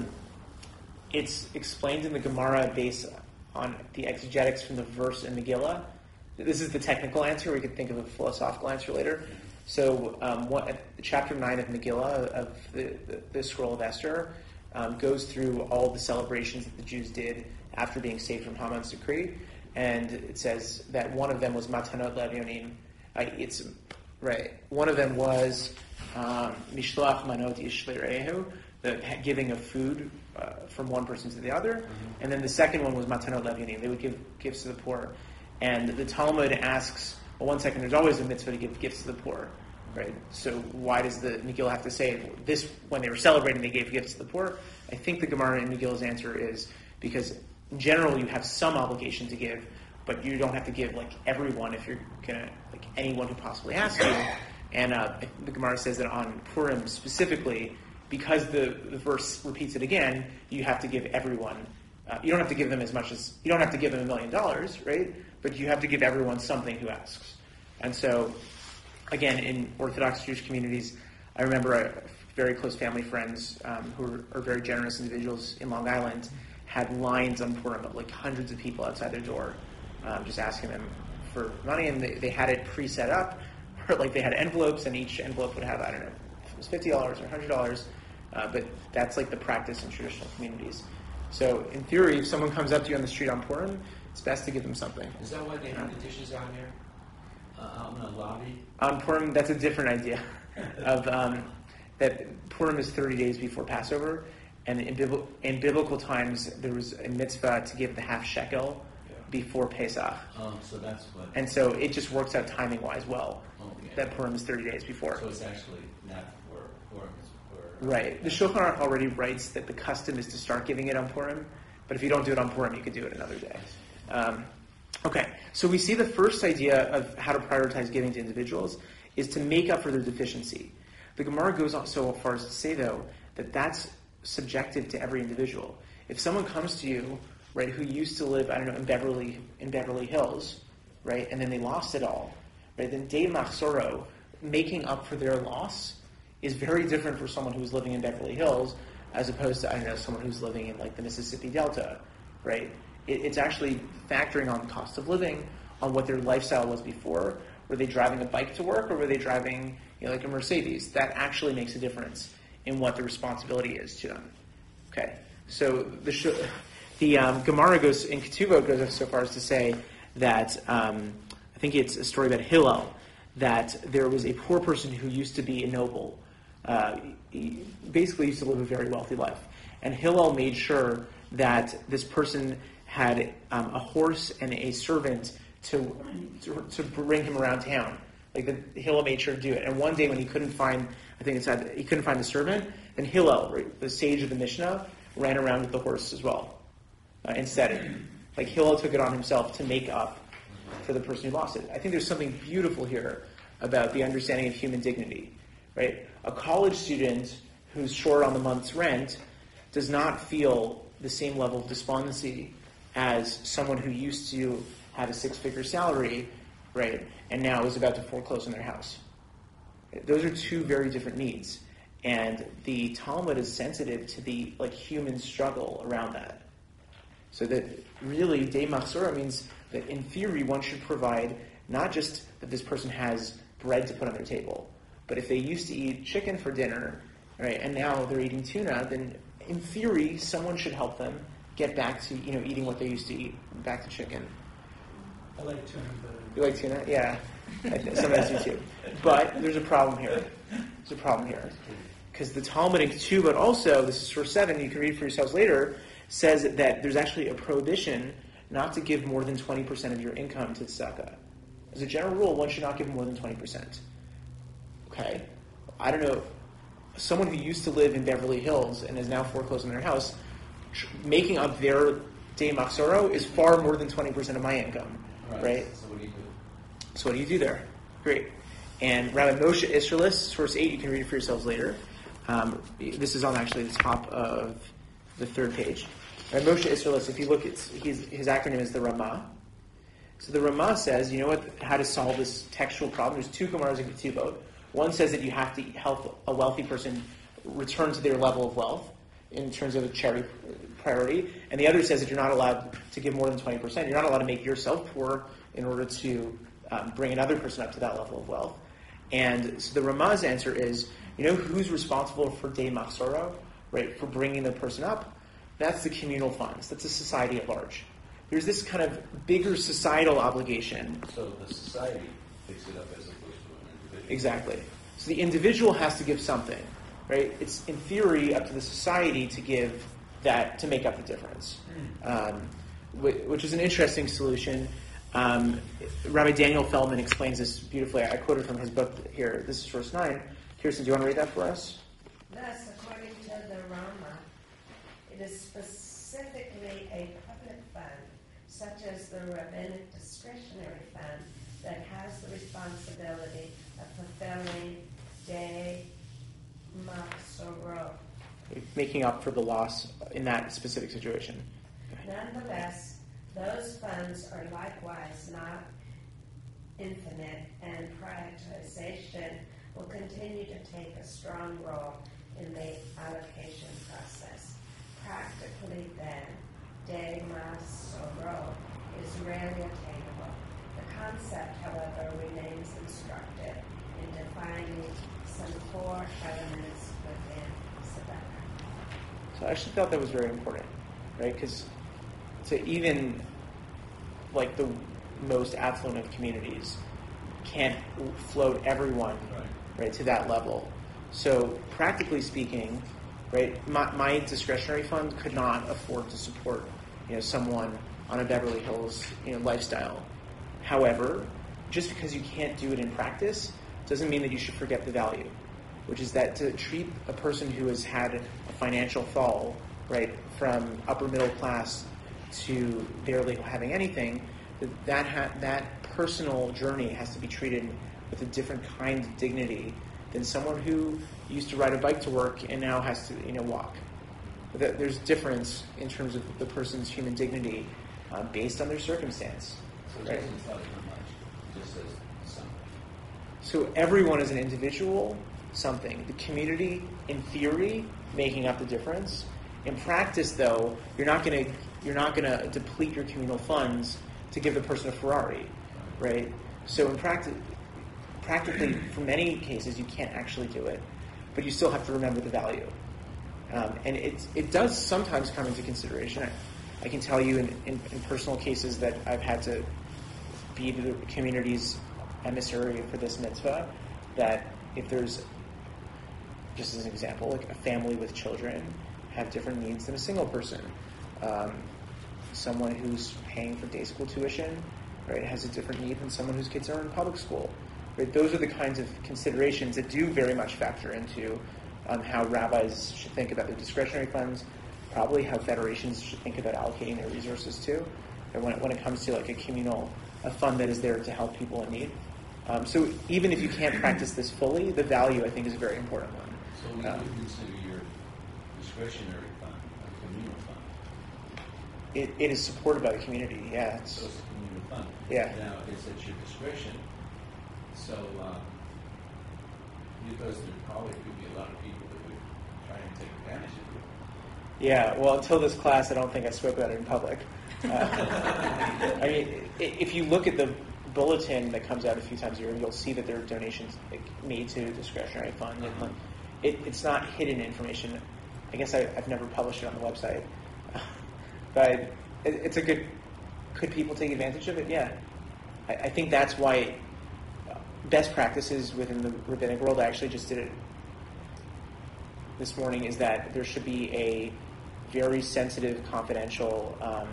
it's explained in the Gemara based on the exegetics from the verse in Megillah. This is the technical answer. We could think of a philosophical answer later. So um, what, chapter nine of Megillah, of the, the, the scroll of Esther, um, goes through all the celebrations that the Jews did after being saved from Haman's decree. And it says that one of them was Matanot Levionim. Uh, it's right. One of them was Mishloach Manot Ishlerehu, the giving of food uh, from one person to the other. Mm-hmm. And then the second one was Matanot Levionim. They would give gifts to the poor. And the Talmud asks, well, one second, there's always a mitzvah to give gifts to the poor, right? So why does the Megillah have to say this when they were celebrating they gave gifts to the poor? I think the Gemara in Megillah's answer is because in general you have some obligation to give, but you don't have to give like everyone if you're gonna like anyone who possibly asks you. And uh, the Gemara says that on Purim specifically, because the, the verse repeats it again, you have to give everyone. Uh, you don't have to give them as much as you don't have to give them a million dollars, right? But you have to give everyone something who asks. And so, again, in Orthodox Jewish communities, I remember a very close family friends um, who are, are very generous individuals in Long Island had lines on Purim of like hundreds of people outside their door, um, just asking them for money, and they, they had it pre-set up, or like they had envelopes, and each envelope would have, I don't know, if it was fifty dollars or one hundred dollars, uh, but that's like the practice in traditional communities. So, in theory, if someone comes up to you on the street on Purim, it's best to give them something. Is that why they have the dishes out here? Uh, out in the lobby? On Purim, that's a different idea. of um, that Purim is thirty days before Passover, and in, bibl- in biblical times, there was a mitzvah to give the half shekel yeah. before Pesach. Oh, so that's what... And so it just works out timing-wise well, okay. that Purim is thirty days before. So it's actually not for Purim, it's for... Right. The Shulchan Aruch already writes that the custom is to start giving it on Purim, but if you don't do it on Purim, you could do it another day. Um, okay, so we see the first idea of how to prioritize giving to individuals is to make up for their deficiency. The Gemara goes on so far as to say, though, that that's subjective to every individual. If someone comes to you, right, who used to live, I don't know, in Beverly in Beverly Hills, right, and then they lost it all, right, then Dei Machsoro, making up for their loss, is very different for someone who's living in Beverly Hills as opposed to, I don't know, someone who's living in, like, the Mississippi Delta, right? It, it's actually factoring on the cost of living, on what their lifestyle was before. Were they driving a bike to work, or were they driving, you know, like a Mercedes? That actually makes a difference. in what the responsibility is to them. Okay, so the sh- the um, Gemara goes in Ketubot goes so far as to say that um, I think it's a story about Hillel, that there was a poor person who used to be a noble, uh, he basically used to live a very wealthy life, and Hillel made sure that this person had um, a horse and a servant to, to to bring him around town. Like the, Hillel made sure to do it. And one day when he couldn't find, I think it said he couldn't find the servant, then Hillel, right, the sage of the Mishnah, ran around with the horse as well uh, instead. Like Hillel took it on himself to make up for the person who lost it. I think there's something beautiful here about the understanding of human dignity, right? A college student who's short on the month's rent does not feel the same level of despondency as someone who used to have a six-figure salary, right, and now is about to foreclose on their house. Those are two very different needs, and the Talmud is sensitive to the like human struggle around that. So that really, Dei Machzora means that in theory one should provide not just that this person has bread to put on their table, but if they used to eat chicken for dinner, right, and now they're eating tuna, then in theory someone should help them get back to, you know, eating what they used to eat, back to chicken. I like tuna better. You like tuna? Yeah. I th- sometimes do too. But there's a problem here. There's a problem here. Because the Talmud in Ketubot also, this is verse seven, you can read for yourselves later, says that there's actually a prohibition not to give more than twenty percent of your income to tzedakah. As a general rule, one should not give more than twenty percent. Okay? I don't know, someone who used to live in Beverly Hills and is now foreclosed on their house, making up their Dei Machzoro is far more than twenty percent of my income. Right. right? So what do you do? So what do you do there? Great. And Rabbi Moshe Isserlis, verse eight, you can read it for yourselves later. Um, this is on actually the top of the third page. Rabbi Moshe Isserlis, if you look, it's, his, his acronym is the Ramah. So the Ramah says, you know what, how to solve this textual problem. There's two Gemaras in Ketubot. One says that you have to help a wealthy person return to their level of wealth in terms of a charity priority, and the other says that you're not allowed to give more than twenty percent. You're not allowed to make yourself poor in order to um, bring another person up to that level of wealth. And so the Ramah's answer is, you know who's responsible for Dei Machzoro, right, for bringing the person up? That's the communal funds. That's the society at large. There's this kind of bigger societal obligation. So the society picks it up as opposed to an individual. Exactly. So the individual has to give something, right? It's in theory up to the society to give that, to make up the difference, um, which is an interesting solution. Um, Rabbi Daniel Feldman explains this beautifully. I quoted from his book here. This is verse nine. Kirsten, do you want to read that for us? Thus, according to the Rama, it is specifically a public fund, such as the rabbinic discretionary fund, that has the responsibility of fulfilling Dei Machzoro. Making up for the loss in that specific situation. Nonetheless, those funds are likewise not infinite, and prioritization will continue to take a strong role in the allocation process. Practically then, Dei Machzoro is rarely attainable. The concept, however, remains instructive in defining some core elements within tzedakah. So I actually thought that was very important, right? Because to even like the most affluent of communities can't float everyone Right. right to that level. So practically speaking, right, my, my discretionary fund could not afford to support, you know, someone on a Beverly Hills, you know, lifestyle. However, just because you can't do it in practice doesn't mean that you should forget the value, which is that to treat a person who has had a financial fall, right, from upper middle class to barely having anything, that that, ha- that personal journey has to be treated with a different kind of dignity than someone who used to ride a bike to work and now has to, you know, walk. That there's difference in terms of the person's human dignity uh, based on their circumstance. So it Right. doesn't tell you how much. It just says something. So everyone is an individual, something. The community, in theory, making up the difference. In practice, though, you're not going to you're not going to deplete your communal funds to give the person a Ferrari, right? So in practice, practically, for many cases, you can't actually do it. but you still have to remember the value. Um, and it, it does sometimes come into consideration. I, I can tell you in, in, in personal cases that I've had to be the community's emissary for this mitzvah, that if there's, just as an example, like a family with children have different needs than a single person. Um, someone who's paying for day school tuition, right, has a different need than someone whose kids are in public school. Right? Those are the kinds of considerations that do very much factor into um, how rabbis should think about their discretionary funds, probably how federations should think about allocating their resources too, and when it, when it comes to like a communal a fund that is there to help people in need. Um, so even if you can't practice this fully, the value, I think, is a very important one. So we Um, would consider your discretionary fund a communal fund. It, it is supported by the community, yeah. It's, So it's a communal fund. Yeah. Now, it's at your discretion. So, um, because there probably could be a lot of people that would try and take advantage of you. yeah, well, until this class, I don't think I spoke about it in public. Uh, I mean, i- if you look at the bulletin that comes out a few times a year, you'll see that there are donations like, made to a discretionary fund. And, like, it, it's not hidden information. I guess I, I've never published it on the website. But it, it's a good, could people take advantage of it? Yeah. I, I think that's why best practices within the rabbinic world, I actually just did it this morning, is that there should be a very sensitive, confidential, um,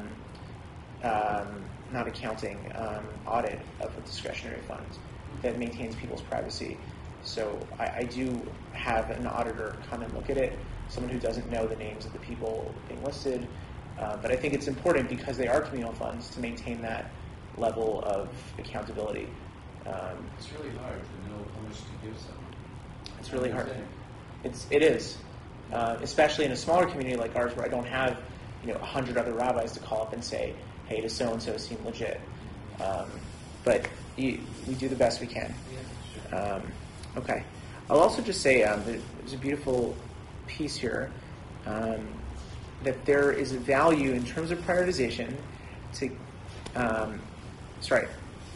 um, not accounting, um, audit of a discretionary fund that maintains people's privacy. So I, I do have an auditor come and look at it, someone who doesn't know the names of the people being listed. Uh, but I think it's important, because they are communal funds, to maintain that level of accountability. Um, It's really hard to know how much to give someone. it's really What do hard. you think? It's it is, uh, especially in a smaller community like ours, where I don't have you know a hundred other rabbis to call up and say, "Hey, does so and so seem legit?" Um, but you, we do the best we can. Yeah, sure. Um, okay. I'll also just say um, that there's a beautiful piece here um, that there is a value in terms of prioritization to. Um, sorry.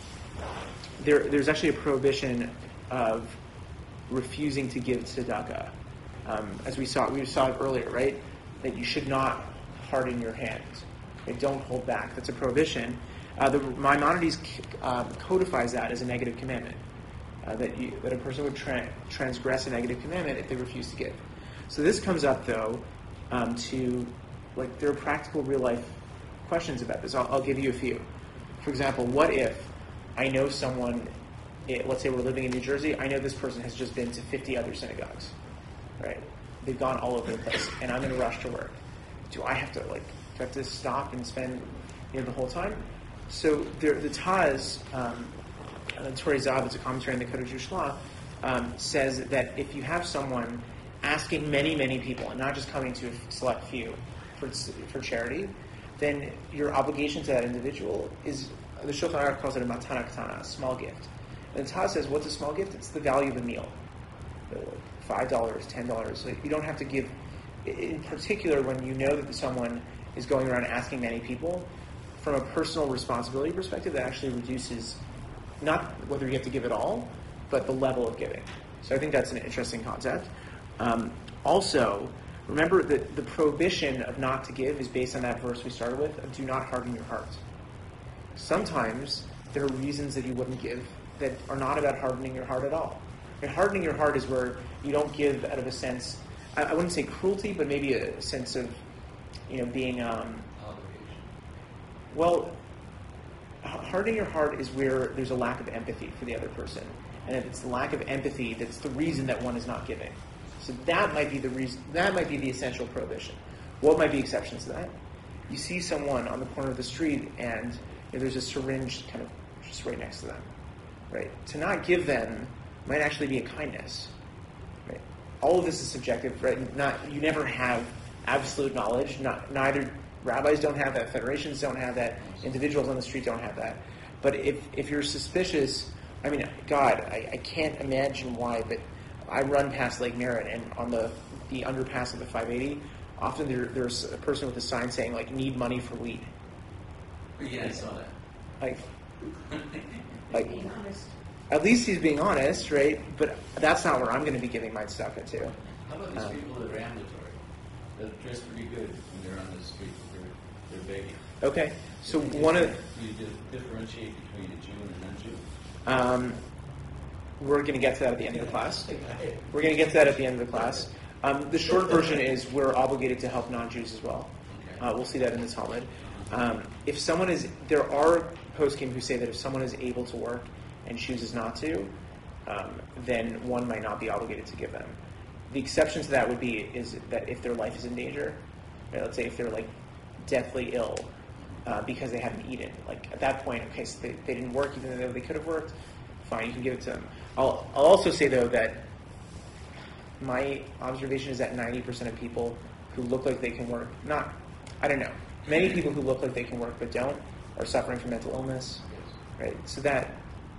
There, there's actually a prohibition of refusing to give tzedakah, um, as we saw we saw it earlier, right? That you should not harden your hands. Right? Don't hold back. That's a prohibition. Uh, the Maimonides um, codifies that as a negative commandment. Uh, that you, that a person would tra- transgress a negative commandment if they refuse to give. So this comes up though um, to like there are practical real life questions about this. I'll, I'll give you a few. For example, what if I know someone, it, let's say we're living in New Jersey, I know this person has just been to fifty other synagogues, right? They've gone all over the place, and I'm in a rush to work. Do I have to, like, do I have to stop and spend, you know, the whole time? So there, the Taz, um, uh, Torah Zav, it's a commentary on the Code of Jewish Law, um, says that if you have someone asking many, many people, and not just coming to a select few for, for charity, then your obligation to that individual is, the Shulchan Aruch calls it a matana katana, a small gift. And the Taz says, what's a small gift? It's the value of a meal. five dollars, ten dollars. So you don't have to give, in particular when you know that someone is going around asking many people, from a personal responsibility perspective, that actually reduces, not whether you have to give it all, but the level of giving. So I think that's an interesting concept. Um, also, remember that the prohibition of not to give is based on that verse we started with, of do not harden your heart. Sometimes there are reasons that you wouldn't give that are not about hardening your heart at all. And hardening your heart is where you don't give out of a sense, I, I wouldn't say cruelty, but maybe a sense of, you know, being, um, Obligation. well, hardening your heart is where there's a lack of empathy for the other person. And if it's the lack of empathy that's the reason that one is not giving. So that might be the reason, that might be the essential prohibition. What might be exceptions to that? You see someone on the corner of the street and you know, there's a syringe kind of just right next to them, right? To not give them might actually be a kindness, right? All of this is subjective, right? Not, you never have absolute knowledge. Not, neither rabbis don't have that, federations don't have that, individuals on the street don't have that. But if, if you're suspicious, I mean, God, I, I can't imagine why, but I run past Lake Merritt, and on the, the underpass of the five eighty, often there, there's a person with a sign saying, like, need money for weed. Yeah, I saw that. Like, like, Be honest. at least he's being honest, right? But that's not where I'm going to be giving my tzedakah to. How about these Um, people that are ambulatory? They're dressed pretty good when they're on the street. They're, they're begging. Okay, so You- one of you di- differentiate between a Jew and a non-Jew. um, we're going to get to that at the end of the class. We're going to get to that at the end of the class. Um, the short version is we're obligated to help non-Jews as well. Okay. Uh, we'll see that in the Talmud. Um, if someone is, there are poskim who say that if someone is able to work and chooses not to, um, then one might not be obligated to give them. The exception to that would be is that if their life is in danger, right, let's say if they're like deathly ill uh, because they haven't eaten, like at that point, okay, so they, they didn't work even though they could have worked, fine, you can give it to them. I'll, I'll also say though that my observation is that ninety percent of people who look like they can work, not, I don't know, many people who look like they can work but don't are suffering from mental illness, right? So that,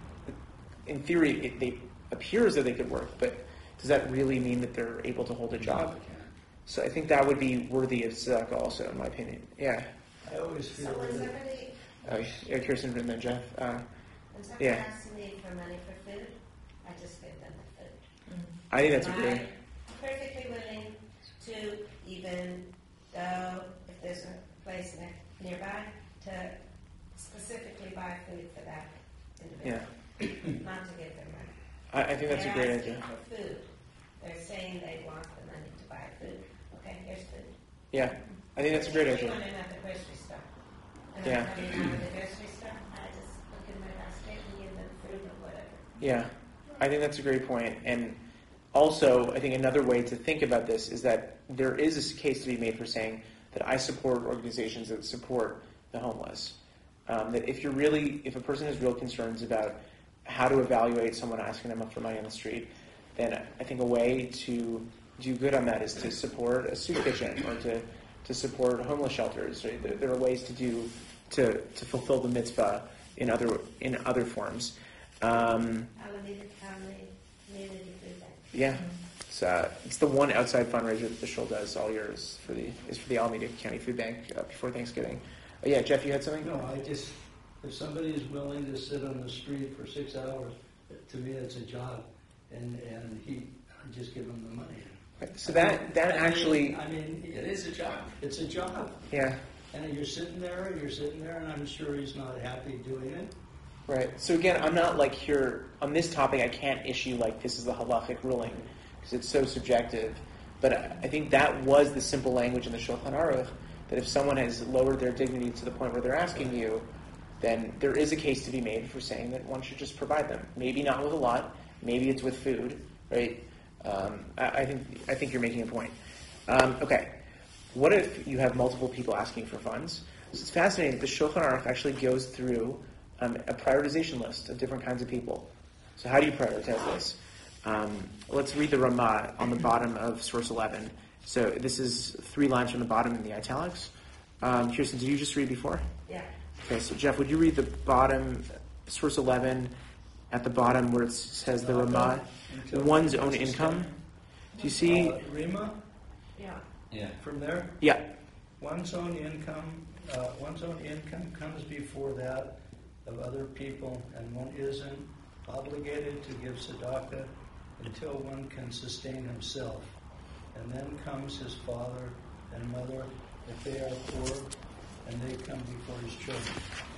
in theory, it they appears that they could work, but does that really mean that they're able to hold a job? So I think that would be worthy of tzedakah also, in my opinion. Yeah. I always feel So when that somebody, Uh, yeah, Kirsten and then Jeff. Uh, when somebody Yeah. asks me for money for food, I just give them the food. I think that's a I'm great. perfectly willing to even go, if there's a place ne- nearby, to specifically buy food for that individual. Yeah. Not to give them money. I, I think that's a great They're idea. asking for food. They're saying they want the money to buy food. Okay, here's food. Yeah. I think that's a great Usually idea. when I'm at the grocery store. And Yeah. I'm coming out of the grocery store, I just look in my basket and give them fruit or whatever. Yeah, I think that's a great point. And also, I think another way to think about this is that there is a case to be made for saying that I support organizations that support the homeless. Um, that if you're really, if a person has real concerns about how to evaluate someone asking them for money on the street, then I think a way to do good on that is to support a soup kitchen or to, to support homeless shelters. Right? There, there are ways to do to, to fulfill the mitzvah in other in other forms. Um, Alameda County Community Food Bank. yeah, it's, uh, it's the one outside fundraiser that the shul does all years for the is for the Alameda County Food Bank uh, before Thanksgiving. Uh, yeah, Jeff, you had something? No, I just, if somebody is willing to sit on the street for six hours, to me it's a job, and and he, I just give him the money. So that that I mean- actually, I mean, It is a job. it's a job, yeah, and you're sitting there, you're sitting there, and I'm sure he's not happy doing it. right. So again, I'm not like here on this topic. I can't issue like this is the halachic ruling because it's so subjective. But I I think that was the simple language in the Shulchan Aruch that if someone has lowered their dignity to the point where they're asking you, then there is a case to be made for saying that one should just provide them. Maybe not with a lot. Maybe it's with food, right? Um, I, I think I think you're making a point. Um, okay, what if you have multiple people asking for funds? So it's fascinating. The Shulchan Aruch actually goes through um, a prioritization list of different kinds of people. So how do you prioritize this? Um, let's read the Ramah on the bottom of source eleven. So this is three lines from the bottom in the italics. Um, Kirsten, did you just read before? Yeah. Okay, so Jeff, would you read the bottom, source eleven, at the bottom where it says the Ramah, one's own income? Do you see? Uh, Rima, Yeah. Yeah. from there, Yeah, one's own income, uh, one's own income comes before that of other people, and one isn't obligated to give tzedakah until one can sustain himself. And then comes his father and mother, if they are poor, and they come before his children.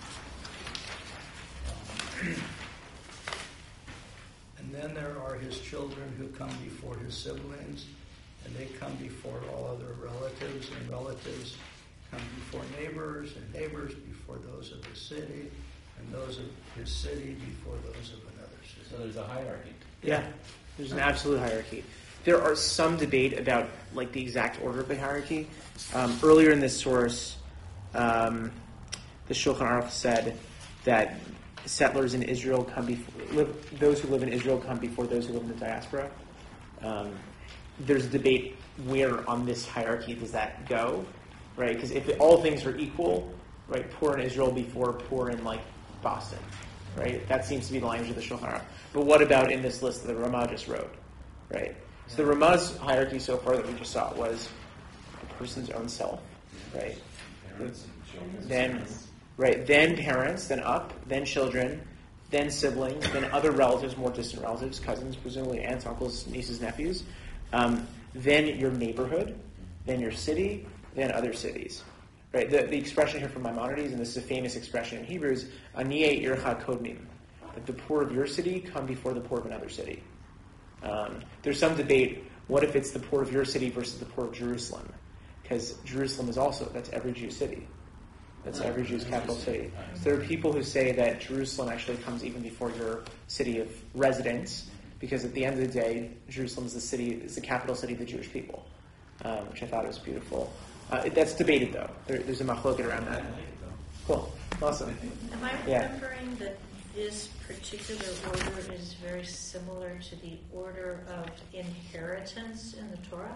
And then there are his children who come before his siblings, and they come before all other relatives, and relatives come before neighbors, and neighbors before those of the city, and those of his city before those of another city. So there's a hierarchy. yeah. There's an absolute hierarchy. There are some debate about like the exact order of the hierarchy. Um, earlier in this source, um, the Shulchan Aruch said that settlers in Israel come before live, those who live in Israel come before those who live in the diaspora. Um, there's a debate where on this hierarchy does that go, right? Because if all things are equal, right, poor in Israel before poor in like Boston, right? That seems to be the language of the Shulchan Aruch. But what about in this list that the Ramah just wrote, right? So the Ramah's hierarchy so far that we just saw was a person's own self, right? Parents and children. Then, right, then parents, then up, then children, then siblings, then other relatives, more distant relatives, cousins, presumably aunts, uncles, nieces, nephews, um, then your neighborhood, then your city, then other cities. Right? The, the expression here from Maimonides, and this is a famous expression in Hebrew, is Aniye ircha kodmim. That the poor of your city come before the poor of another city. Um, there's some debate, what if it's the poor of your city versus the poor of Jerusalem? Because Jerusalem is also, that's every Jew city. That's every Jew's capital city. So there are people who say that Jerusalem actually comes even before your city of residence, because at the end of the day, Jerusalem is the city, is the capital city of the Jewish people, um, which I thought was beautiful. Uh, that's debated, though. There, there's a machloket around that. Cool. Awesome. Am I Yeah. remembering that this particular order is very similar to the order of inheritance in the Torah?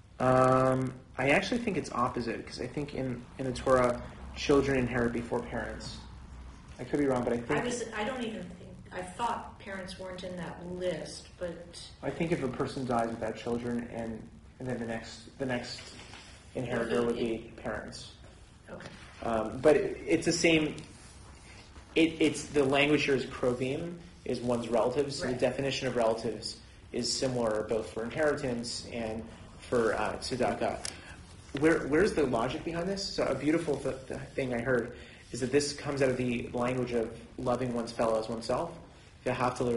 Um, I actually think it's opposite, because I think in, in the Torah, children inherit before parents. I could be wrong, but I think... I was. I don't even think... I thought parents weren't in that list, but... I think if a person dies without children, and, and then the next the next inheritor would be parents. Okay. Um, but it, it's the same... It, it's the language here is krovim, is one's relatives. So right. the definition of relatives is similar both for inheritance and for uh, tzedakah. Where, where's the logic behind this? So a beautiful th- th- thing I heard is that this comes out of the language of loving one's fellow as oneself. You have to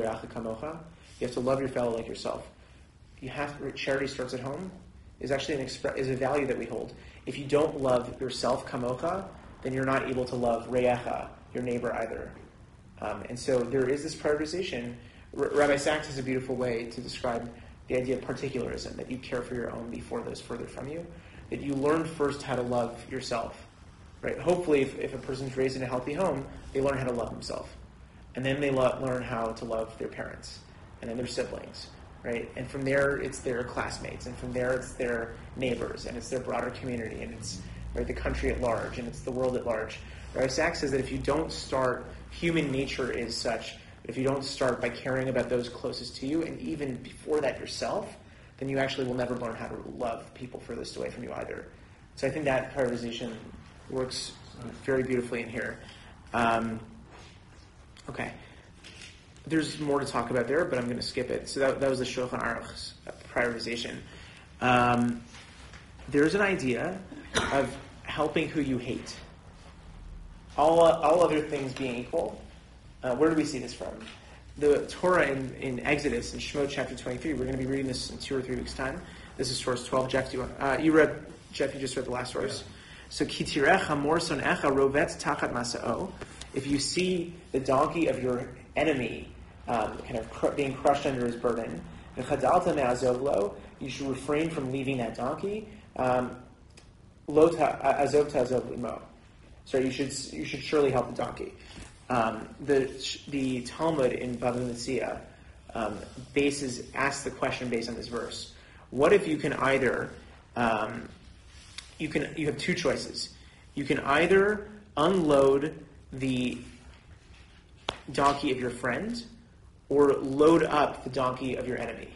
love your fellow like yourself. You have to, charity starts at home is actually an expre- is a value that we hold. If you don't love yourself kamocha, then you're not able to love re'echa, your neighbor, either. Um, and so there is this prioritization. R- Rabbi Sachs has a beautiful way to describe the idea of particularism, that you care for your own before those further from you, that you learn first how to love yourself. Right? Hopefully, if, if a person's raised in a healthy home, they learn how to love themselves. And then they lo- learn how to love their parents, and then their siblings. Right? And from there, it's their classmates, and from there, it's their neighbors, and it's their broader community, and it's right, the country at large, and it's the world at large. Rabbi Sachs says that if you don't start, human nature is such, if you don't start by caring about those closest to you, and even before that yourself, then you actually will never learn how to love people furthest away from you either. So I think that prioritization works very beautifully in here. Um, okay. There's more to talk about there, but I'm going to skip it. So that, that was the Shulchan Aruch's prioritization. Um, there's an idea of helping who you hate. All, uh, all other things being equal. Uh, where do we see this from? The Torah in, in Exodus, in Shemot chapter twenty-three, we're going to be reading this in two or three weeks' time. This is source twelve. Jeff, do you, want, uh, you read, Jeff, you just read the last verse. Yeah. So, Kitirecha morson echa rovet tachat masa'o. If you see the donkey of your enemy um, kind of cr- being crushed under his burden, v'chadalta me'azov, you should refrain from leaving that donkey. Um, Lo azov ta'azov limo. So you should you should surely help the donkey. Um, the the Talmud in Bava Metzia um, bases asks the question based on this verse: what if you can either um, you can you have two choices. You can either unload the donkey of your friend, or load up the donkey of your enemy.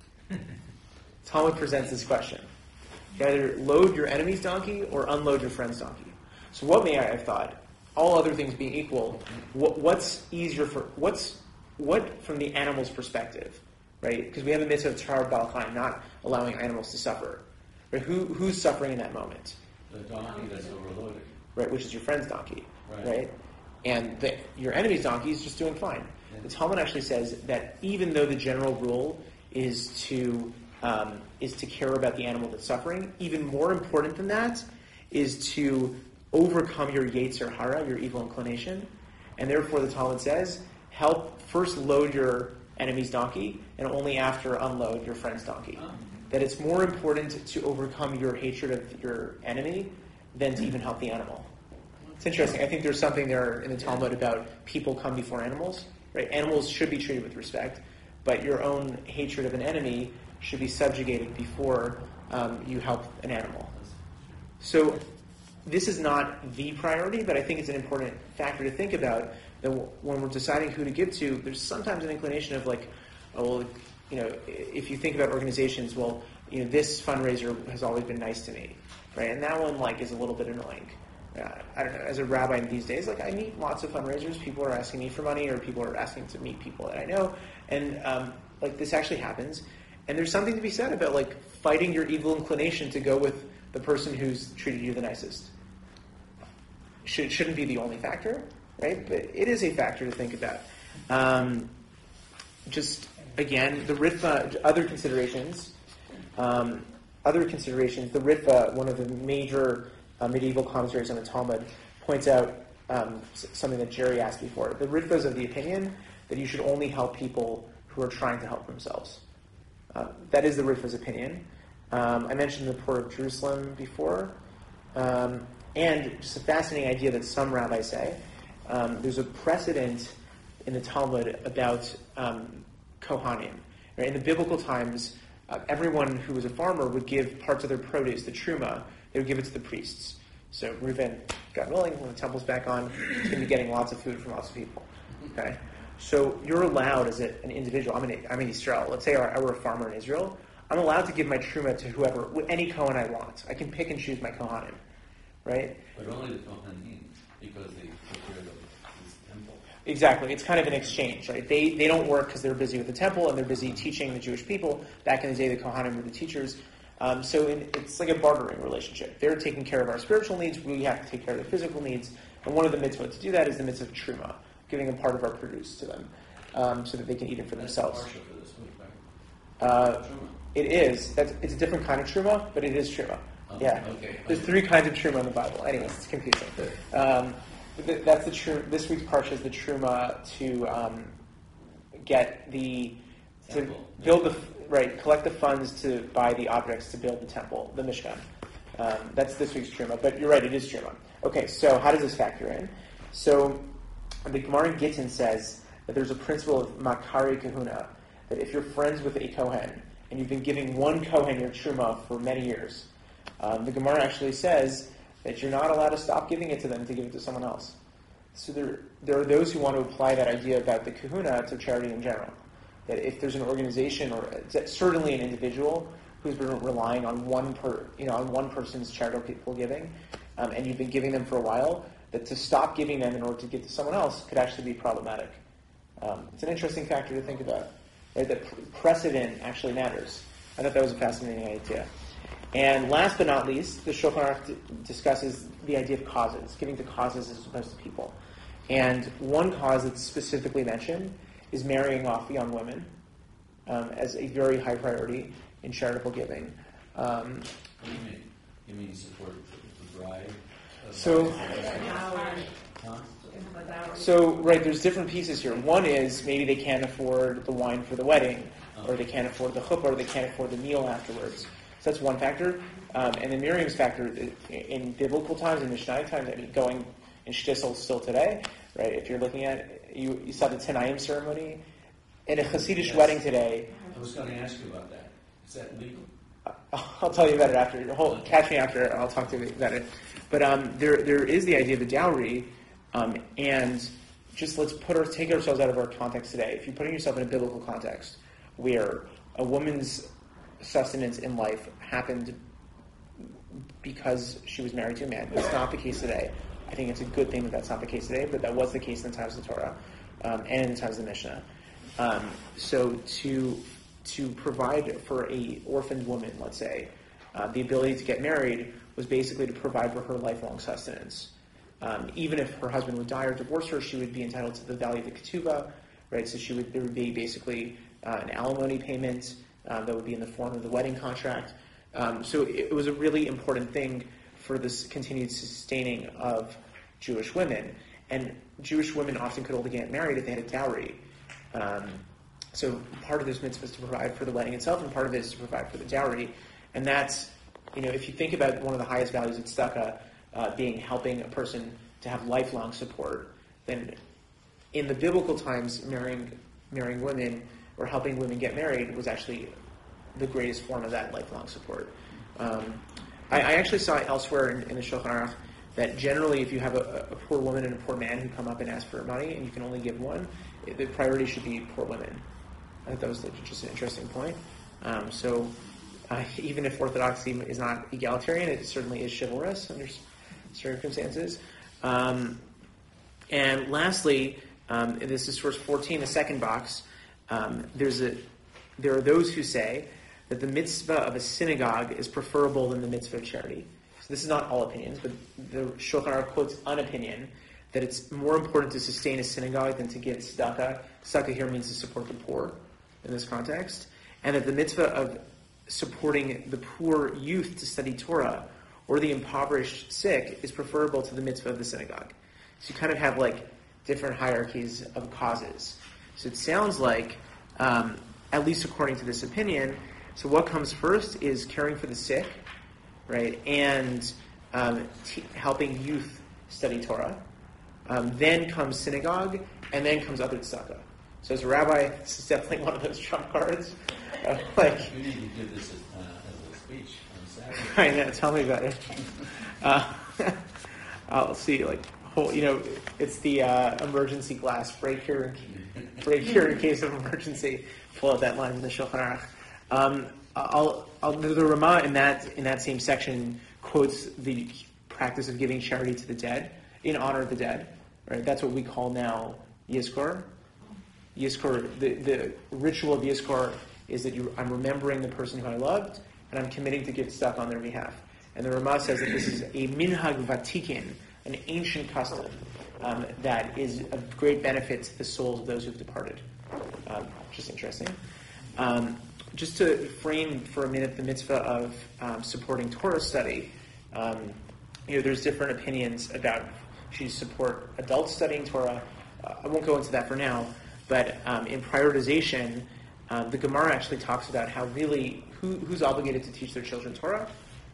Talmud presents this question: you either load your enemy's donkey or unload your friend's donkey. So what may I have thought? All other things being equal, what, what's easier for what's what from the animal's perspective, right? Because we have a mitzvah of tzar bal chaim, not allowing animals to suffer. Right? Who who's suffering in that moment? The donkey that's overloaded, right? Which is your friend's donkey, right? right? And the, your enemy's donkey is just doing fine. Yeah. The Talmud actually says that even though the general rule is to um, is to care about the animal that's suffering, even more important than that is to overcome your yetzer hara, your evil inclination, and therefore the Talmud says, help first load your enemy's donkey, and only after unload your friend's donkey. Oh. That it's more important to overcome your hatred of your enemy than to even help the animal. It's interesting. I think there's something there in the Talmud about people come before animals. Right? Animals should be treated with respect, but your own hatred of an enemy should be subjugated before um, you help an animal. So this is not the priority, but I think it's an important factor to think about, that when we're deciding who to give to, there's sometimes an inclination of like, oh, well, you know, if you think about organizations, well, you know, this fundraiser has always been nice to me, right? And that one, like, is a little bit annoying, uh, I don't know, as a rabbi these days, like I meet lots of fundraisers. People are asking me for money, or people are asking to meet people that I know, and um, like this actually happens. And there's something to be said about like fighting your evil inclination to go with the person who's treated you the nicest. Should, shouldn't be the only factor, right? But it is a factor to think about. Um, just again, the Ritva, other considerations. Um, other considerations. The Ritva, one of the major uh, medieval commentaries on the Talmud, points out um, something that Jerry asked before. The Ritva is of the opinion that you should only help people who are trying to help themselves. Uh, that is the Ritva's opinion. Um, I mentioned the Poor of Jerusalem before. Um, and just a fascinating idea that some rabbis say. Um, there's a precedent in the Talmud about um, Kohanim. Right? In the biblical times, uh, everyone who was a farmer would give parts of their produce, the truma, they would give it to the priests. So Reuven, God willing, when the temple's back on, he's going to be getting lots of food from lots of people. Okay? So you're allowed as a, an individual, I'm in, I'm in Israel, let's say I were a farmer in Israel, I'm allowed to give my truma to whoever, any Kohen I want. I can pick and choose my Kohanim, right? But only the Kohanim, because they took care of this temple. Exactly. It's kind of an exchange, right? They they don't work because they're busy with the temple and they're busy teaching the Jewish people. Back in the day, the Kohanim were the teachers. Um, so in, it's like a bartering relationship. They're taking care of our spiritual needs. We have to take care of their physical needs. And one of the mitzvot to do that is the mitzvah of truma, giving a part of our produce to them um, so that they can eat it for That's themselves. partial for this week, right? Uh, Truma. it is. That's, it's a different kind of truma, but it is truma. Oh, Yeah. okay. There's three kinds of truma in the Bible. Anyways, it's confusing. Um, th- that's the tru- This week's parsha is the truma to um, get the to Temple. build the right collect the funds to buy the objects to build the temple, the Mishkan. Um, that's this week's truma. But you're right, it is truma. Okay, so how does this factor in? So the Gemara in Gittin says that there's a principle of makari kahuna, that if you're friends with a Kohen and you've been giving one Kohen your truma for many years, um, the Gemara actually says that you're not allowed to stop giving it to them to give it to someone else. So there, there are those who want to apply that idea about the kahuna to charity in general. That if there's an organization or certainly an individual who's been relying on one per, you know, on one person's charitable giving, um, and you've been giving them for a while, that to stop giving them in order to give to someone else could actually be problematic. Um, it's an interesting factor to think about. Right? That precedent actually matters. I thought that was a fascinating idea. And last but not least, the Shulchan Aruch d- discusses the idea of causes, giving to causes as opposed to people. And one cause that's specifically mentioned is marrying off young women um, as a very high priority in charitable giving. Um, What do you mean? You mean support the bride? So- Huh? So, right, there's different pieces here. One is maybe they can't afford the wine for the wedding, or they can't afford the chuppah, or they can't afford the meal afterwards. So that's one factor. Um, and then Miriam's factor, in biblical times, in Mishnah times, I mean, going in shtisel still today, right, if you're looking at, you, you saw the Tanayim ceremony, in a Hasidic Yes. wedding today, I was going to ask you about that. Is that legal? I'll tell you about it after. Hold, catch me after. I'll talk to you about it. But um, there, there is the idea of the dowry, um, and just let's put our take ourselves out of our context today. If you're putting yourself in a biblical context, where a woman's sustenance in life happened because she was married to a man, it's not the case today. I think it's a good thing that that's not the case today, but that was the case in the times of the Torah um, and in the times of the Mishnah. Um, so to to provide for a orphaned woman, let's say, uh, the ability to get married was basically to provide for her lifelong sustenance. Um, even if her husband would die or divorce her, she would be entitled to the value of the ketubah, right? So she would there would be basically uh, an alimony payment uh, that would be in the form of the wedding contract. Um, so it, it was a really important thing for this continued sustaining of Jewish women. And Jewish women often could only get married if they had a dowry. Um, so part of this mitzvah is to provide for the wedding itself, and part of it is to provide for the dowry. And that's, you know, if you think about one of the highest values at tzedakah, uh, being helping a person to have lifelong support, then in the biblical times, marrying marrying women or helping women get married was actually the greatest form of that lifelong support. Um, I, I actually saw elsewhere in, in the Shulchan Aruch that generally if you have a, a poor woman and a poor man who come up and ask for money and you can only give one, it, the priority should be poor women. I thought that was just an interesting point. Um, so uh, even if Orthodoxy is not egalitarian, it certainly is chivalrous. And there's circumstances. Um, and lastly, um, and this is verse fourteen, the second box. Um, there's a there are those who say that the mitzvah of a synagogue is preferable than the mitzvah of charity. So this is not all opinions, but the Shulchan Aruch quotes an opinion that it's more important to sustain a synagogue than to give tzedakah. Tzedakah here means to support the poor in this context, and that the mitzvah of supporting the poor youth to study Torah or the impoverished sick is preferable to the mitzvah of the synagogue. So you kind of have like different hierarchies of causes. So it sounds like, um, at least according to this opinion, so what comes first is caring for the sick, right, and um, t- helping youth study Torah. Um, then comes synagogue, and then comes other tzedakah. So as a rabbi, this is definitely one of those trump cards. Uh, like, You need to give this as, uh, as a speech on Saturday. I know, tell me about it. Uh, I'll see, like, whole, you know, it's the uh, emergency glass, break here, in, break here in case of emergency. Pull out that line in the Shulchan Aruch. Um, I'll, I'll, the Ramah in that in that same section quotes the practice of giving charity to the dead in honor of the dead. Right, that's what we call now Yizkor. Yizkor, the, the ritual of Yizkor is that you, I'm remembering the person who I loved, and I'm committing to give stuff on their behalf. And the Ramah says that this is a minhag vatikin, an ancient custom um, that is of great benefit to the souls of those who've departed. Um, just interesting. Um, just to frame for a minute the mitzvah of um, supporting Torah study, um, you know, there's different opinions about should you support adults studying Torah. Uh, I won't go into that for now, but um, in prioritization, um, the Gemara actually talks about how really who, who's obligated to teach their children Torah?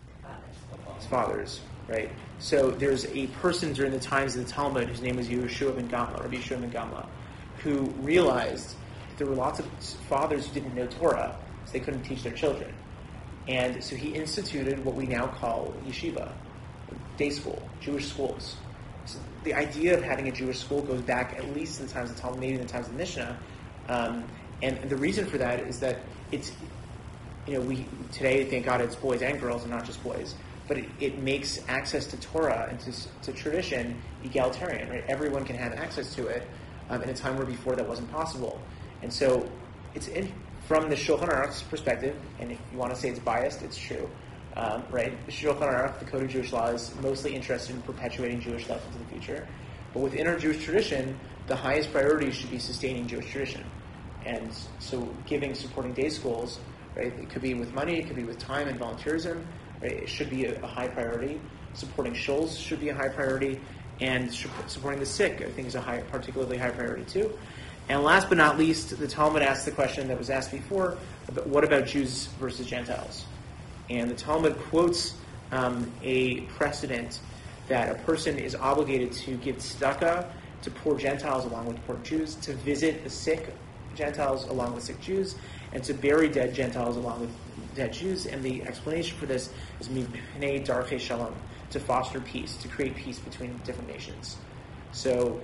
It's fathers, right? So there's a person during the times of the Talmud whose name was Yehoshua ben Gamla, Rabbi Yehoshua ben Gamla, who realized that there were lots of fathers who didn't know Torah, so they couldn't teach their children. And so he instituted what we now call yeshiva, day school, Jewish schools. So the idea of having a Jewish school goes back at least in the times of the Talmud, maybe in the times of the Mishnah. Um, and the reason for that is that it's, you know, we today, thank God, it's boys and girls and not just boys. But it, it makes access to Torah and to, to tradition egalitarian, right? Everyone can have access to it um, in a time where before that wasn't possible. And so it's in, from the Shulchan Aruch's perspective, and if you want to say it's biased, it's true, um, right? The Shulchan Aruch, the Code of Jewish Law, is mostly interested in perpetuating Jewish life into the future. But within our Jewish tradition, the highest priority should be sustaining Jewish tradition. And so giving, supporting day schools, right? It could be with money, it could be with time and volunteerism. Right? It should be a, a high priority. Supporting shuls should be a high priority, and sh- supporting the sick, I think, is a high, particularly high priority too. And last but not least, the Talmud asked the question that was asked before: about what about Jews versus Gentiles? And the Talmud quotes um, a precedent that a person is obligated to give tzedakah to poor Gentiles along with poor Jews, to visit the sick Gentiles along with sick Jews, and to bury dead Gentiles along with dead Jews. And the explanation for this is mipnei darkei shalom, to foster peace, to create peace between different nations. So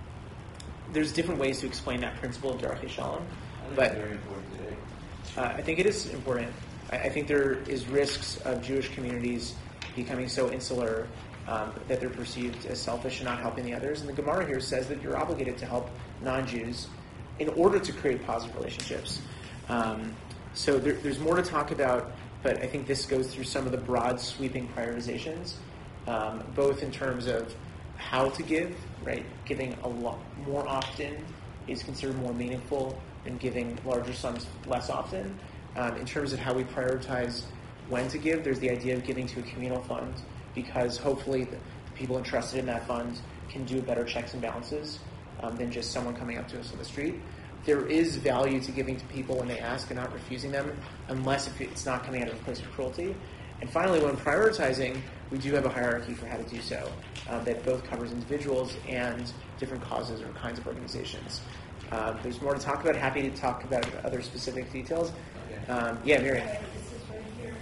there's different ways to explain that principle of darkei shalom, I think but it's very important today. uh, I think it is important. I, I think there is risks of Jewish communities becoming so insular um, that they're perceived as selfish and not helping the others. And the Gemara here says that you're obligated to help non-Jews in order to create positive relationships. Um, so there, there's more to talk about, but I think this goes through some of the broad, sweeping prioritizations, um, both in terms of how to give, right? Giving a lot more often is considered more meaningful than giving larger sums less often. Um, in terms of how we prioritize when to give, there's the idea of giving to a communal fund, because hopefully the, the people entrusted in that fund can do better checks and balances um, than just someone coming up to us on the street. There is value to giving to people when they ask and not refusing them, unless if it's not coming out of a place of cruelty. And finally, when prioritizing, we do have a hierarchy for how to do so uh, that both covers individuals and different causes or kinds of organizations. Uh, there's more to talk about. Happy to talk about other specific details. Okay. Um, yeah, Miriam. Uh, This is right here.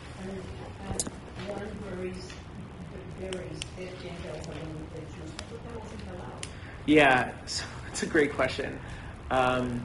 Um, uh, One buries, buries dead Gentiles along with dead Jews. I thought that wasn't allowed. Yeah, so it's a great question. Um,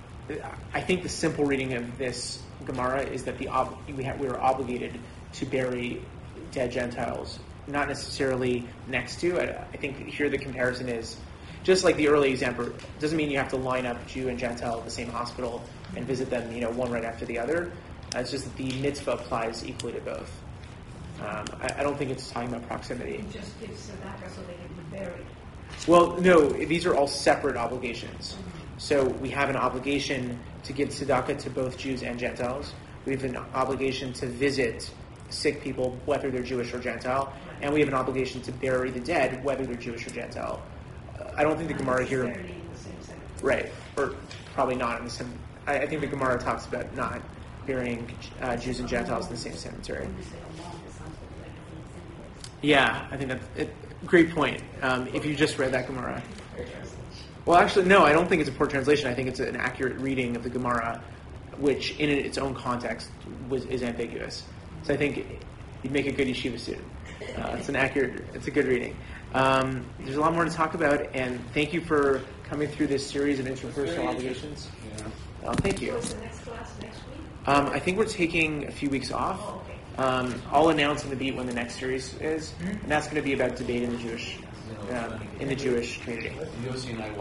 I think the simple reading of this Gemara is that the ob- we, ha- we are obligated to bury dead Gentiles not necessarily next to. I, I think here the comparison is just like the early example. Doesn't mean you have to line up Jew and Gentile at the same hospital and visit them, you know, one right after the other. Uh, it's just that the mitzvah applies equally to both. Um, I, I don't think it's talking about proximity. You just give tzedakah so they can be buried. Well, no, these are all separate obligations. So we have an obligation to give tzedakah to both Jews and Gentiles. We have an obligation to visit sick people, whether they're Jewish or Gentile. And we have an obligation to bury the dead, whether they're Jewish or Gentile. Uh, I don't think the Gemara here... Not necessarily in the same cemetery. Right, or probably not in the same... I, I think the Gemara talks about not burying uh, Jews and Gentiles in the same cemetery. When you say along, it sounds like the same place. Yeah, I think that's a great point. Um, if you just read that Gemara. Well, actually, no, I don't think it's a poor translation. I think it's an accurate reading of the Gemara, which in its own context was, is ambiguous. So I think you'd make a good yeshiva student. Uh, it's an accurate, it's a good reading. Um, there's a lot more to talk about, and thank you for coming through this series of interpersonal obligations. Yeah. Um, thank So you. is the next class next week? Um, I think we're taking a few weeks off. Oh, okay. Um, I'll announce in the beat when the next series is, and that's going to be about debate in the Jewish, um, in the Jewish community. Yossi and I